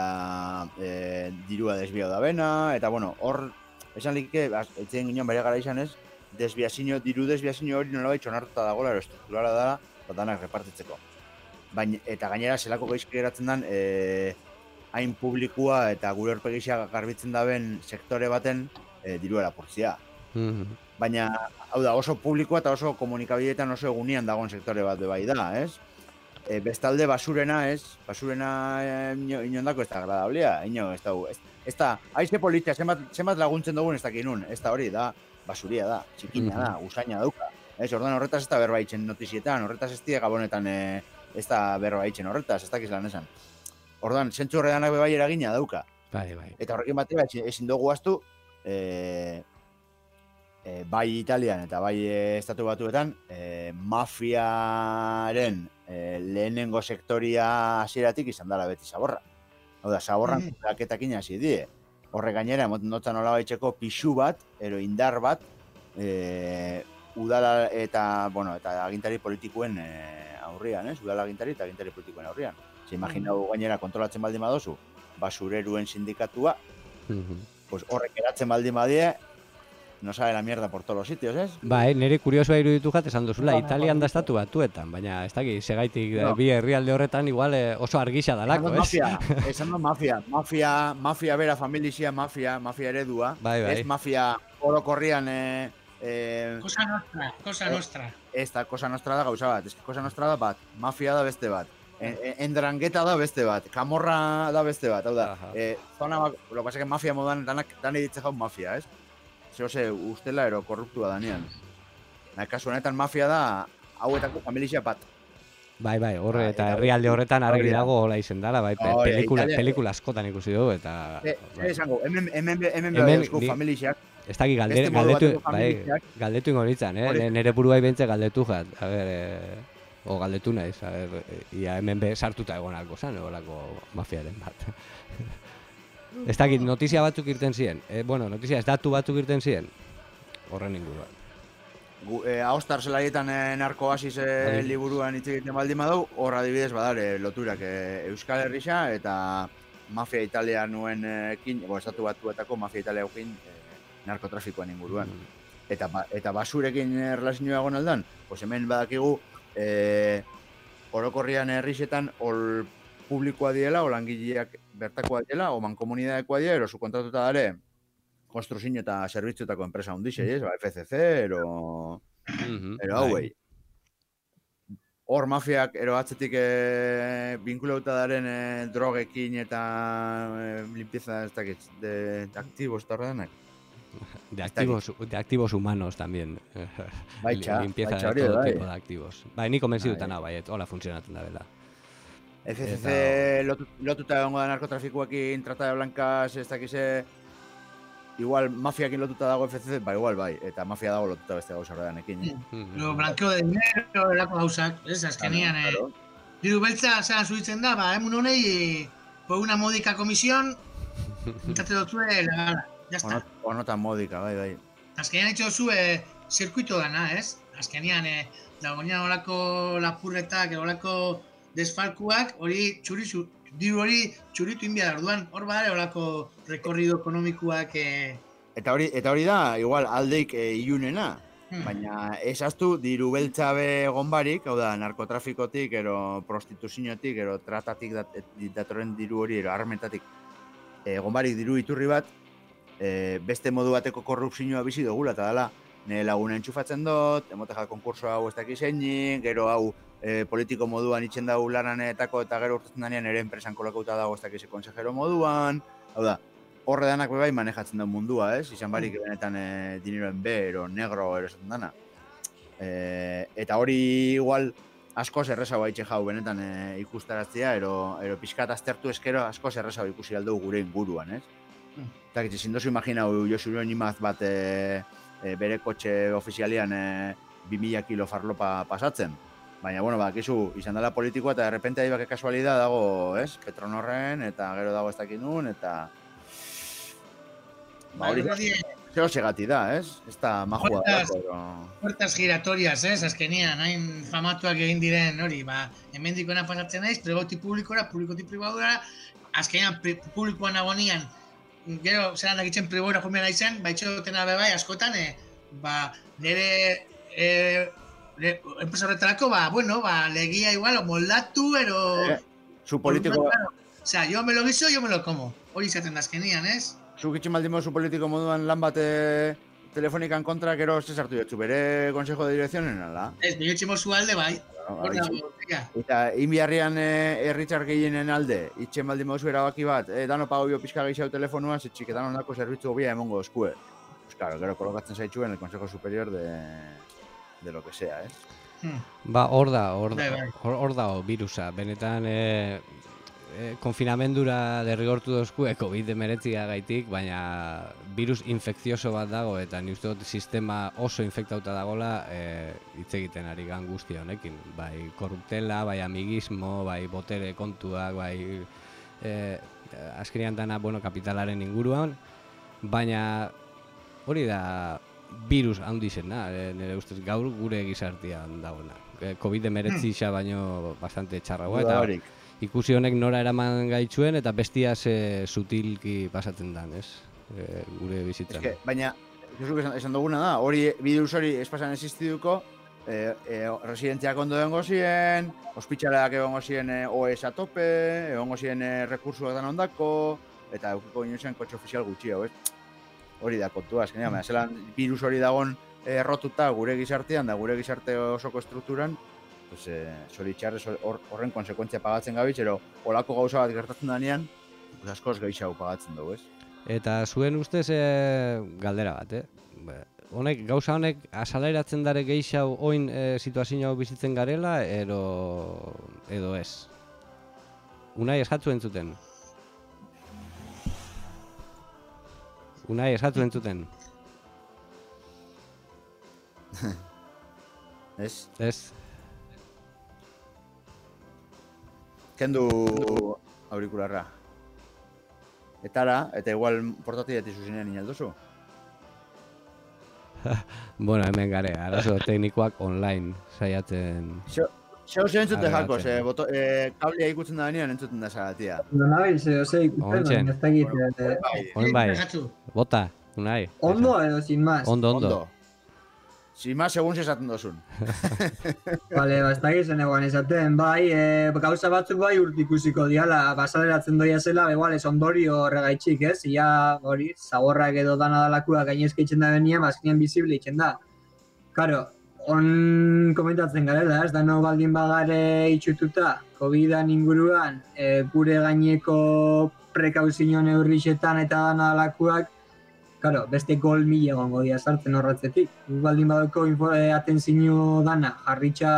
C: dirua desbiau da bena, eta, bueno, hor, esan like, etxeen ginen bere gara izan ez, diru desbiazio hori nolabait onartuta dagoela, ero estrukturala dela, danak repartitzeko. Eta gainera, zelako gaizki geratzen den, hain publikua eta gure horpegixia garbitzen daben sektore baten dirua lapurtzia. Baina, hau da, oso publikoa eta oso komunikabideetan oso egunean dagoen sektore bat bai da, ez? Bestalde, basurena, ez? Basurena inondako ez da agradablea, ez da, haize politia, zenbat laguntzen dugun ez dakinun, ez da hori, da, basuria da, txikina da, usaina dauka. Ordan horretaz ez da berbaitzen notizietan, horretaz ez die gabonetan ez da berbaitzen horretaz, ez dakiz lan esan. Ordan, zentzu horredanak bebai eragina dauka.
B: Bai.
C: Eta horrekin batera ezin dugu aztu, bai Italian eta bai Estatu Batuetan, mafiaren lehenengo sektoria hasieratik izan dela beti zaborra. Hau da, zaborran kudeaketakin hasi die. Horre gainera, notan nola baitzeko pixu bat, ero indar bat, udala eta agintari politikoen aurrian, ez? Udala agintari eta agintari politikoen aurrian. Imaginau gainera kontrolatzen baldin badozu, basureruen sindikatua, horrek eratzen baldin badie, no sabe la mierda por todos los sitios, ez?
B: Bai, nire kuriosoa iruditu jat esan duzula, Italian da Estatu Batuetan, baina ez dakit, segaitik bi herrialde horretan igual oso argisa dalako, ez?
C: Esan da mafia bera, familizia mafia eredua,
B: ez
C: mafia orokorrian...
F: Cosa nostra.
C: Ez da, Cosa Nostra da gauza bat, Cosa Nostra da bat, mafia da beste bat, endrangueta da beste bat, kamorra da beste bat, hau da, lo pasa que mafia modan, dan editze jau mafia, ez? Zehose, ustela ero korruptua danean. Kasu honetan mafia da, hauetako familia bat.
B: Bai, horre, eta herrialde horretan argi dago hola izen dala, bai, pelikula askotan ikusi dugu, eta...
C: Esango, hemen behar familiak.
B: Ez daki galdetu ingo nintzen, nire buruai bentze galdetu jat, a ber, o galdetu naiz, a ber, ia hemen sartuta egon alko zan, egolako mafiaren bat. Ez dakit, notizia batzuk irten ziren, notizia ez datu batzuk irten ziren, horren inguruan.
C: Ahostar zelaietan narkoasis liburuan hitz egiten baldin badau, hor adibidez badare loturak Euskal Herrisa eta mafia italianuenekin, Estatu Batuetako mafia italianuekin narkotrafikoan inguruan. Eta basurekin relazioa egon aldan, hemen badakigu orokorrian herrisetan ol publikoa diela, o langileak bertakoa diela, o mankomunidadekoa diela, ero subkontratuta dare konstruzio eta zerbitzuetako enpresa hundixe, FCC, ero hauei. Hor mafiak ero atzetik binkulauta daren drogekin eta limpieza ez dakit, de aktibos eta horredanak.
B: De activos humanos también. Limpieza de todo tipo de activos. Bai, ni konbentziduta nago, bai, hola funtzionatzen da bela.
C: FCC lotuta egongo da narkotrafikoekin, trata de blancas, ez dakize, igual mafiakin lotuta dago FCC, bai, eta mafia dago lotuta beste gauza horredanekin.
F: Blanqueo de dinero, erako gauzak, ez, azkenian, diru beltza, zelan zuitzen da, emun honei, por una módica comisión, entzate dutue, legala, jazta.
C: O no tan módica, bai.
F: Azkenian itxo zue, zirkuito gana, ez? Azkenian, dagoenean olako lapurretak, olako desfalkuak, hori diru hori txuritu inbia da, orduan hor badare olako rekorrido ekonomikuak...
C: Eta hori da, igual, aldeik ilunena, baina esaztu diru beltzabe egon barik, hau da, narkotrafikotik, ero prostituziotik, ero tratatik datorren diru hori, ero armentatik, egon barik diru iturri bat, beste modu bateko korrupzioa bizi dugula, eta dela, nire laguna entxufatzen dut, emoteja konkurso hau ez dakizeinik, gero hau politiko moduan itxen dago lananetako eta gero urtetzen danean ere enpresan kolokauta dago ez dakize konsejero moduan, hau da, horre danak bebai manejatzen duen mundua, ez? Izan barik benetan dineroen ero negro erosatzen dana. Eta hori igual askoz errezau haitxe jau benetan ikustaraztia, ero pixkat aztertu eskero askoz errezau ikusi aldugu gure inguruan, ez? Eta gitzi, zindozu imaginau Josuren imaz bat bere kotxe ofizialian 2000 kilo farlopa pasatzen. Baina, bakizu, izan dela politikoa eta de repente ahi bake kasualidad dago, ez? Petronorren eta gero dago ez dakinun eta... Hori zeo segati da, ez? Ez da majua da, pero...
F: Puertas giratorias, ez? Azkenian, hain famatuak egin diren, hori, hemendikoena pasatzen naiz, preboti publikora, publikoti pribadura, azkenian publikoan agonian, gero zelan dakitzen pribora jomena izan, baitxo tena bebai, askotan, nire enpresa horretarako, legia igual, moldatu, ero...
C: Zu politiko...
F: Osea, yo me lo guiso, yo me lo como. Hori izaten da azkenian, ez?
C: Zuk itxin baldin zu politiko moduan lan bate telefonikan kontra, gero ez hartu jatzu, bere consejo de direccionen, ala?
F: Ez, bine itximo zu alde, bai.
C: Eta inbiarrian erritxar gehienen alde, itxen baldin zu erabaki bat, dano pago bio pixka gehiago telefonua, zetxik edan ondako zerbitzu gobia emongo eskue. Pues claro, gero kolokatzen zaitzuen el consejo superior de lo que sea, ez?
B: Hor da, virusa. Benetan, konfinamendura derrigortu dozkue COVID-19 gaitik, baina virus infekzioso bat dago, eta ni uste dut sistema oso infektauta dagoela hitz egiten ari gan guztia honekin. Bai korruptela, bai amigismo, bai botere kontuak, bai azkenean dana kapitalaren inguruan, baina hori da virus handizena, nire ustez gaur gure gizartean dagoena. COVID-19 baino bastante txarragoa, eta ikusi honek nora eraman gaitzuen eta bestia sutilki pasatzen dan, ez? Gure bizitzan. Baina,
C: esan duguna da, hori virus hori espasan existiduko, residentziak ondo egongo ziren, ospitxaleak egongo ziren OES a tope, egongo ziren rekursuak dan ondako, eta eukiko inozen kotxe ofizial gutxi hau, ez? Hori da kontua, azkenean, zelan virus hori dagon errotuta gure gizartean da gure gizarte osoko estrukturan, zoritxarrez horren konsekuentzia pagatzen gabitz, ero olako gauza bat gertatzen danean, askoz gehiago pagatzen dugu, ez?
B: Eta zuen ustez galdera bat, Honek, gauza honek asaleratzen dare gehiago oin situazio bizitzen garela, edo ez? Unai eskatu entzuten? Unai eskatu entzuten?
C: Ez?
B: Ez.
C: Kendu aurikularra. Eta igual portatiletik zuzenean inalduzu.
B: Bueno, hemen gare, arazo teknikoak online saiatzen...
C: Zeo entzuten jako, kablea ikutzen da benean entzuten da zagatia.
D: Nabil, zeo ikusten, ez da egitea.
B: Oin bai, bota, Unai.
D: Ondo edo, sin más?
B: Ondo.
C: Sin más, segun esaten dozun.
D: Bale, ez da gizien egoan esaten, bai, gauza batzuk bai urtikusiko diala, basaleratzen doia zela, igual, ez ondorio horregaitxik, ez? Ia, hori, zaborrak edo dana dalakua gainezke itxen da benien, bazkinean bizible itxen da. Karo, on komentatzen garela, ez? Dano baldin bagare itxututa, COVID-an inguruan, gure gaineko prekauzio neurrixetan eta dana dalakuak, claro, beste gol mila egongo dira sartzen horratzetik. Baldin badauko atentzio dana jarritxa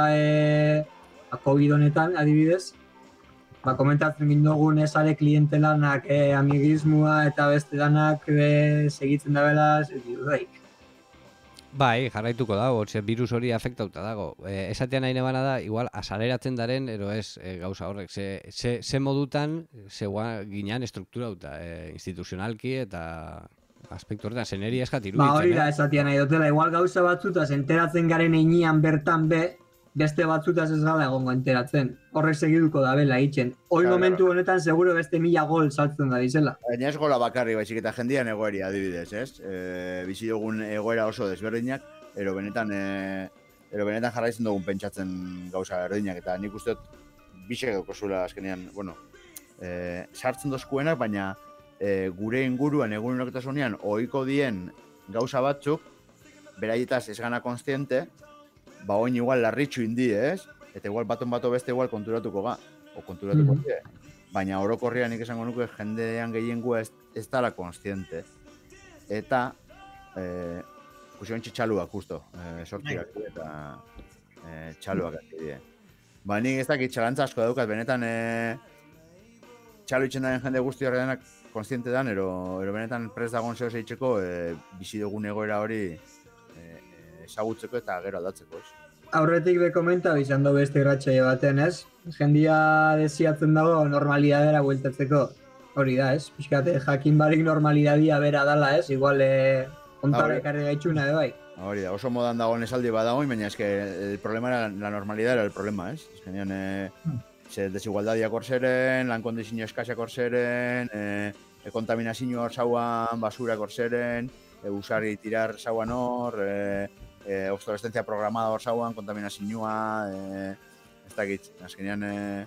D: COVID honetan, adibidez. Komentatzen gindogun esare klientelanak, amigismoa eta beste danak segitzen dabela, daik.
B: Bai, jarraituko dago, virus hori afektauta dago. Esatean nahi nebana da, igual, asaleratzen daren, ero ez gauza horrek. Ze modutan, ginean estrukturauta, instituzionalki eta... aspektu horretan, zeneri eskat iruditzen,
D: hori da esatia nahi dutela, igual gauza batzutaz enteratzen garen einean bertan beste batzutaz ez gala egongo enteratzen. Horrek segiduko da bela itxen. Hoi momentu honetan seguro beste 1000 gol saltzen da dizela.
C: Baina ez gola bakarri baizik eta jendian egoeri adibidez, ez? Bizi dugun egoera oso desberdinak, ero benetan jarraitzen dugun pentsatzen gauza berdinak, eta nik uste dut bisek daukazula azkenean, sartzen dozkuenak, baina gure inguruan egunerokotasunean ohiko dien gauza batzuk beraietaz ez gana konstiente, oin igual larritxu indi, ez? Eta igual baton beste igual konturatuko die. Baina orokorrian nik esango nuke jendean gehiengua ez dara konstiente. Eta kusion txaluak justo, sortirak eta txaluak die. Nik ez dakit txalantza asko daukat, benetan txalu itxen daren jende guzti horrenak konstiente dan, ero benetan prest dagoen zeo zeitzeko bizi dugun egoera hori ezagutzeko eta gero aldatzeko, ez?
D: Aurretik bekomenta izan du beste irratsaio baten, ez? Jendia desiatzen dago normalidadera bueltatzeko. Hori da, ez? Pixkate jakin barik normalidadia bera dala, ez? Igual kontara ekarri gaitxuna, bai.
C: Hori da, oso modan dagoen esaldi badagoen, baina eske el problema era la normalidad, era el problema, ez? Eskenean desigualdadiak hor zeren, lan kondizio eskasak hor zeren, kontaminazio hor zauan, basurak hor zeren, usar y tirar sauan hor, obsolescencia programada hor sauan, kontaminazioa, ez dakit, azkenean...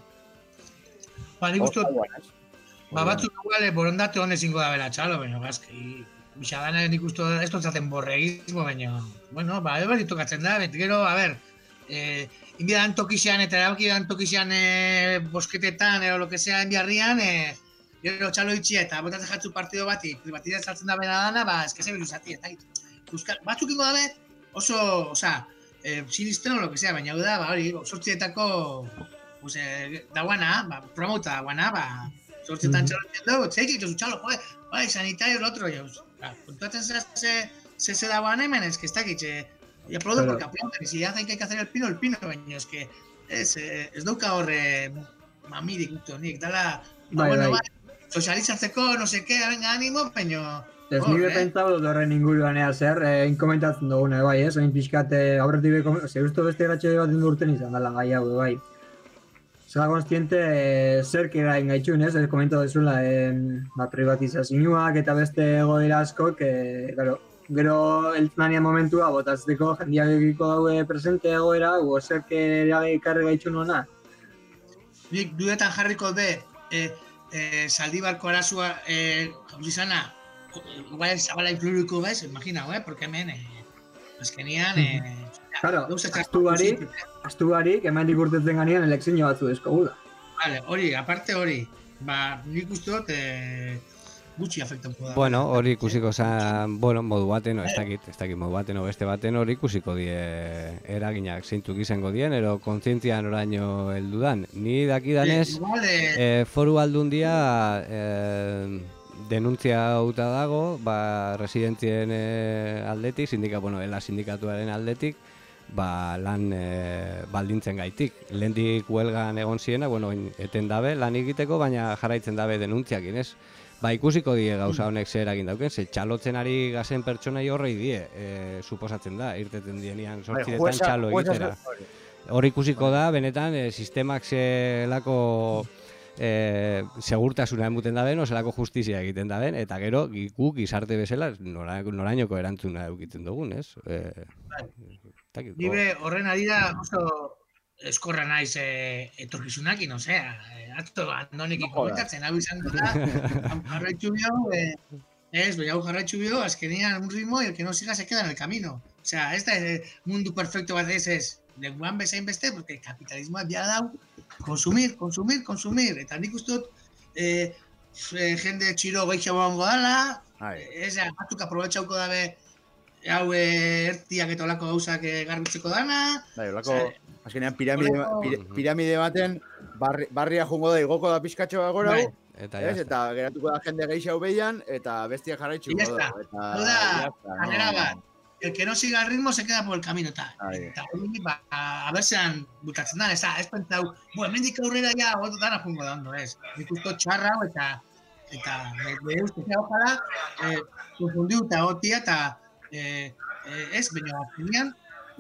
F: Ba, nik uste, batzuk igual borondate honezingo da bela txalo, baina gazki, bixadana nik uste ez dutzaten borregismo, baina, bueno, ba, edo tokatzen da, gero, a ber, inbidan tokixean eta erabakidan tokixean bosketetan, lo que sea, enbiarrian, gero txalo itxia eta botatzen jatzu partido bati, privatidea saltzen da bena dana, ba, eskese biluzati, eta batzuk ingo dabe, oso, oza, sinisten o lo que sea, baina da, ba, hori, sortzietako, pues, dagoana, ba, promota dagoana, ba, sortzietan txalotzen dugu, txeik itozu txalo, joe, bai, sanitario, el otro, ba, kontuatzen ze dagoan hemen, ez que ez dakit, y aplaudo porque aplaudan, y si hacen que hay que hacer el pino, baina es que ez dauka horre mamirik nik, dala, bueno, sozializatzeko, no sé qué, venga, ánimo, baina...
D: Ez nire pentsatu dut horren inguruan zer, inkomentatzen dugune, bai, ez? Oin pixkat aurretik beko, usto beste gatxe bat indurten izan dela gai hau, bai. Zela konstiente zerk erain gaitxun, ez? Komentatu dezuela, privatizazioak eta beste egoera asko, gero eltzenania momentua botatzeko jendiak egiko daue presente egoera, zerk erakarri gaitxun hona?
F: Nik dudetan jarriko be, Zaldibarko arazua jauzizana, igual zabala influiriko bez, imagina, porque hemen, azkenian...
D: Claro, astu barik, hemen ikurtetzen ganean elekzio batzu dezkogu da.
F: Vale, hori, aparte hori, ba, nik uste dut gutxi afektatuko da.
B: Bueno, hori ikusiko zen, bueno, modu baten, ez dakit modu baten, beste baten hori ikusiko die eraginak zeintzuk izango dien, ero kontzientzian oraino heldudan. Ni dakidanez, foru aldundia denuntzia hauta dago, ba, residentzien aldetik, sindikatuaren aldetik, ba, lan baldintzen gaitik. Lehendik huelgan egon ziena, bueno, eten dabe lan egiteko, baina jarraitzen dabe denuntziakin, ez? Ba, ikusiko die gauza honek zer egin dauken, ze txalotzen ari gazen pertsonai horrei die, suposatzen da, irteten dienian sortziretan txalo egitera. Hor ikusiko da, benetan, sistemak zelako segurtasuna emuten daben, zelako justizia egiten daben, eta gero, guk gizarte bezala, norainoko erantzuna eukitzen dugun, ez?
F: Nibe horren adira oso eskorra naiz etorkizunakin, osea, atto andonekin komentatzen, hau izan dut, jarraitxu bio, hau jarraitxu bio, azkenian un ritmo, y el que no siga se queda en el camino. Osea, ez da mundu perfecto bat ez, lenguan bezain beste, porque el kapitalismo había dau, consumir, eta nik uste dut, jende txiro gehiago bango dala, batzuk aprobetxauko dabe, hau ertiak eta olako gauzak garbitzeko dana.
C: Azkenean piramide baten, barria jongo da igoko da pizkatxo agora, eta geratuko da jende gehiago behian, eta bestia jarraitxuko da.
F: Ganera bat, el que no siga el ritmo se queda por el camino, eta a ver zean bukatzen da, ez pentsau, hemendik aurrera ja, dana jongo da ondo, ez. Nik usto txarra, eta me ustezea ojala, konfundiu eta gotia, eta ez, baina azkenean,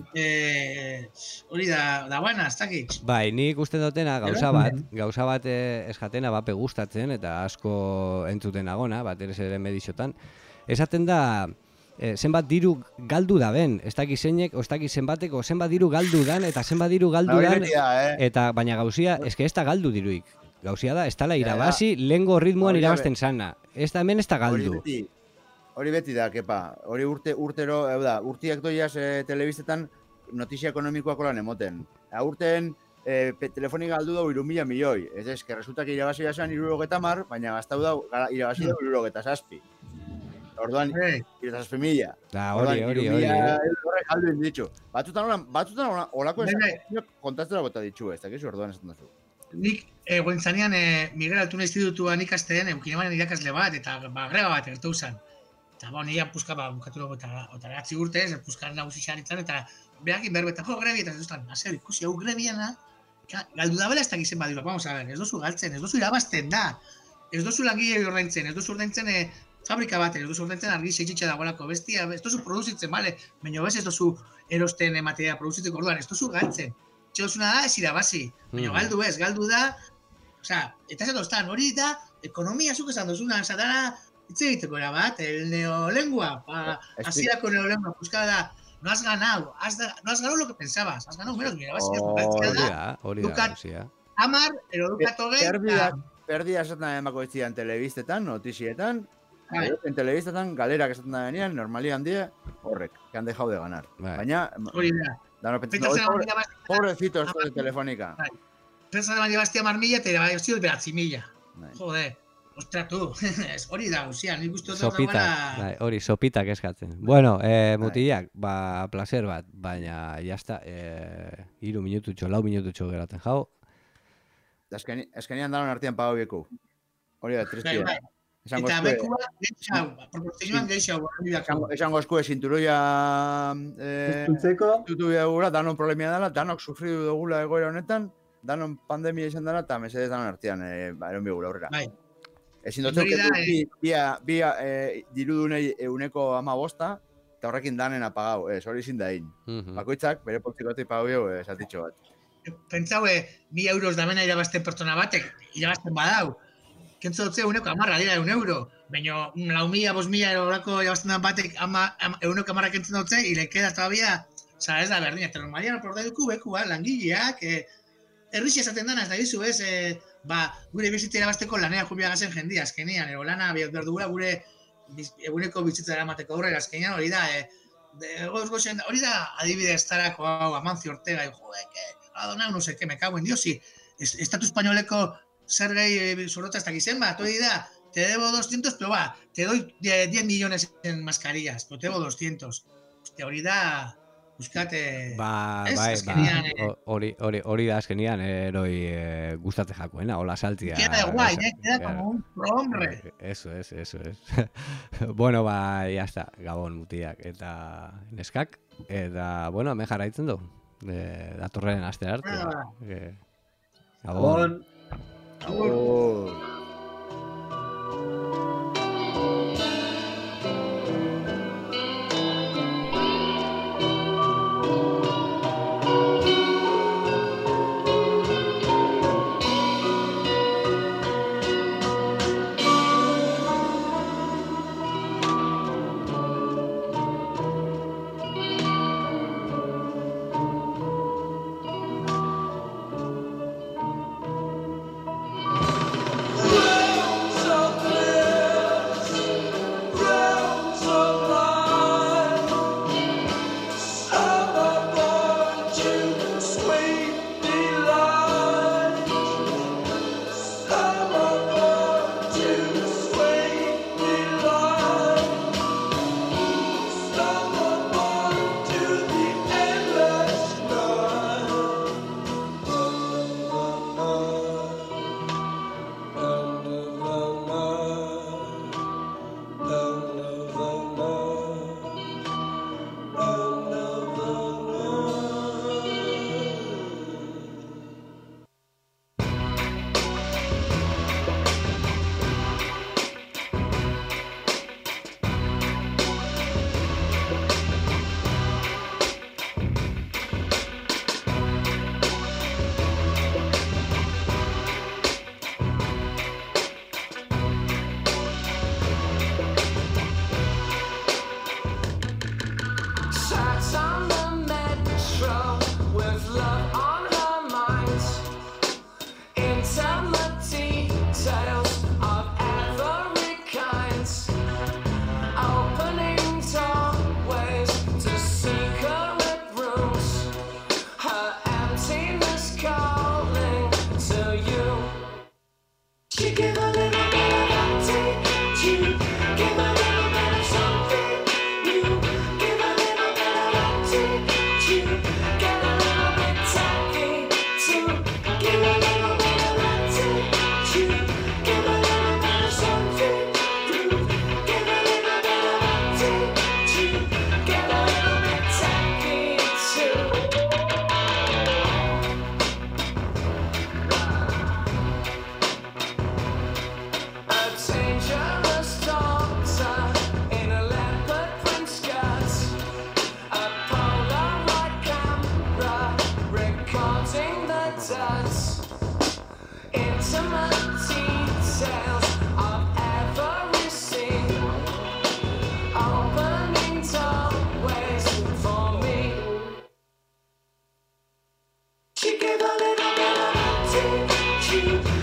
F: hori da buena, ez dakit.
B: Bai, nik uste dutena gauza bat eskatena bape gustatzen eta asko entzuten agona, bat ere medixotan. Esaten da, zenbat diru galdu da ben, ez dakit zeinek, ez dakit zenbateko, zenbat diru galdu dan, eta zenbat diru galdu dan, eta baina gauzia, eske ez da galdu diruik. Gauzia da, ez tala irabazi, lehengo ritmoan irabazten sana. Ez da hemen ez da galdu.
C: Hori beti da, kepa. Hori urtero, urtiak doiaz telebistetan notizia ekonomikoako lan emoten. Urten telefonik galdu dago 3.000 milioi. Ez que resulta que irabazi da zen 70, baina gaztau da irabazi da 77. Orduan, 77.000.
B: Hori.
C: Horrek galdu inditxu. Batzutan olako kontatzera bota ditxu, ez dakizu orduan esan duzu.
F: Nik, guentzanean, Miguel Altuna institutuan ikastean, eukinemanen irakasle bat, eta greba bat ertu zen. Eta nirean puzka bukatu dugu eta ratzi urte, puzkaren nagusi xaritzen, eta behakin berbetan, grebi, eta zuztan, ikusi hau grebiana, galdu da bela ez dakizen badiru, vamos a ver, ez dozu galtzen, ez dozu irabazten da, ez dozu langile ordaintzen, ez dozu ordaintzen fabrika baten, ez dozu ordaintzen argi seitxitxe dagoelako bestia, ez dozu produzitzen, bale, baina bez ez dozu erosten materiala produzitzeko orduan, ez dozu galtzen, txedozuna da ez irabazi, baina galdu ez, galdu da, osea, eta ez doztan, hori da, ekonomia zuk esan dozuna, dara, hitz egiteko era bat, el neolengua, hasierako neolengua, puskada da, no has ganado lo que pensabas, has ganado menos, mira,
B: hori da,
F: Amar, erodukato gehi,
C: perdia esaten emako itzian telebistetan, notizietan, en telebistetan, galerak esaten da denean, normalian die, horrek, que han dejado de ganar. Baina, pobrecito esto de Telefónica.
F: Pensa de Bastia Marmilla, te va a decir Beatzimilla. Joder, ostra tu, hori da, osea, nik uste dut
B: dagoela... Hori, sopitak eskatzen. Bueno, mutilak, placer bat, baina, jazta, 3 minututxo, 4 minututxo geraten jau.
C: Azkenean danon artean pago bieku. Hori da, tristia.
F: Eta bekua, proportzioan geixau.
C: Esango eskue, sinturoia... Tutu biagura, danon problemia dela, danok sufridu dugula egoera honetan, danon pandemia izan dela, eta mesedez danon artean, eron bigula aurrera. Ezin dutzu, dirudunei euneko 15, eta horrekin danen apagau, hori izin da egin. Bakoitzak, bere poltsikotik pagau esatitxo bat.
F: Pentsau, 1.000 euros da bena irabazten pertsona batek, irabazten badau. Kentzo dutze euneko 10 dira €1. Baina 4.000, 5.000 euroko irabazten da batek euneko 10 kentzen dutze, y le queda todavía, ez da berdina, eta normalian apordaiduku beku, langileak, errixi esaten dana, ez da gizu, gure bizitza irabazteko lanea jumbia gazen jendia, azkenean, lana behar dugula gure eguneko bizitza eramateko aurrera, azkenean hori da, hori da adibide estarako hau, Amancio Ortega, adonau, no sé, que me cago en Dios, si Estatu Espainoleko zergei zorrota ez dakizen bat, hori da, te debo 200, pero te doy 10 millones en mascarillas, pero te debo 200. Hostia, hori da, buscate...
B: Hori da azkenian, eroi gustate jakoena, hola saltia.
F: Queda guay, queda como un pro-hombre.
B: Eso es. Bueno, ya está, Gabon mutiak eta neskak, eta, bueno, hemen jarraitzen du. Datorren aste arte. Gabon.
J: Intimate details of every scene.
E: a little bit of attitude.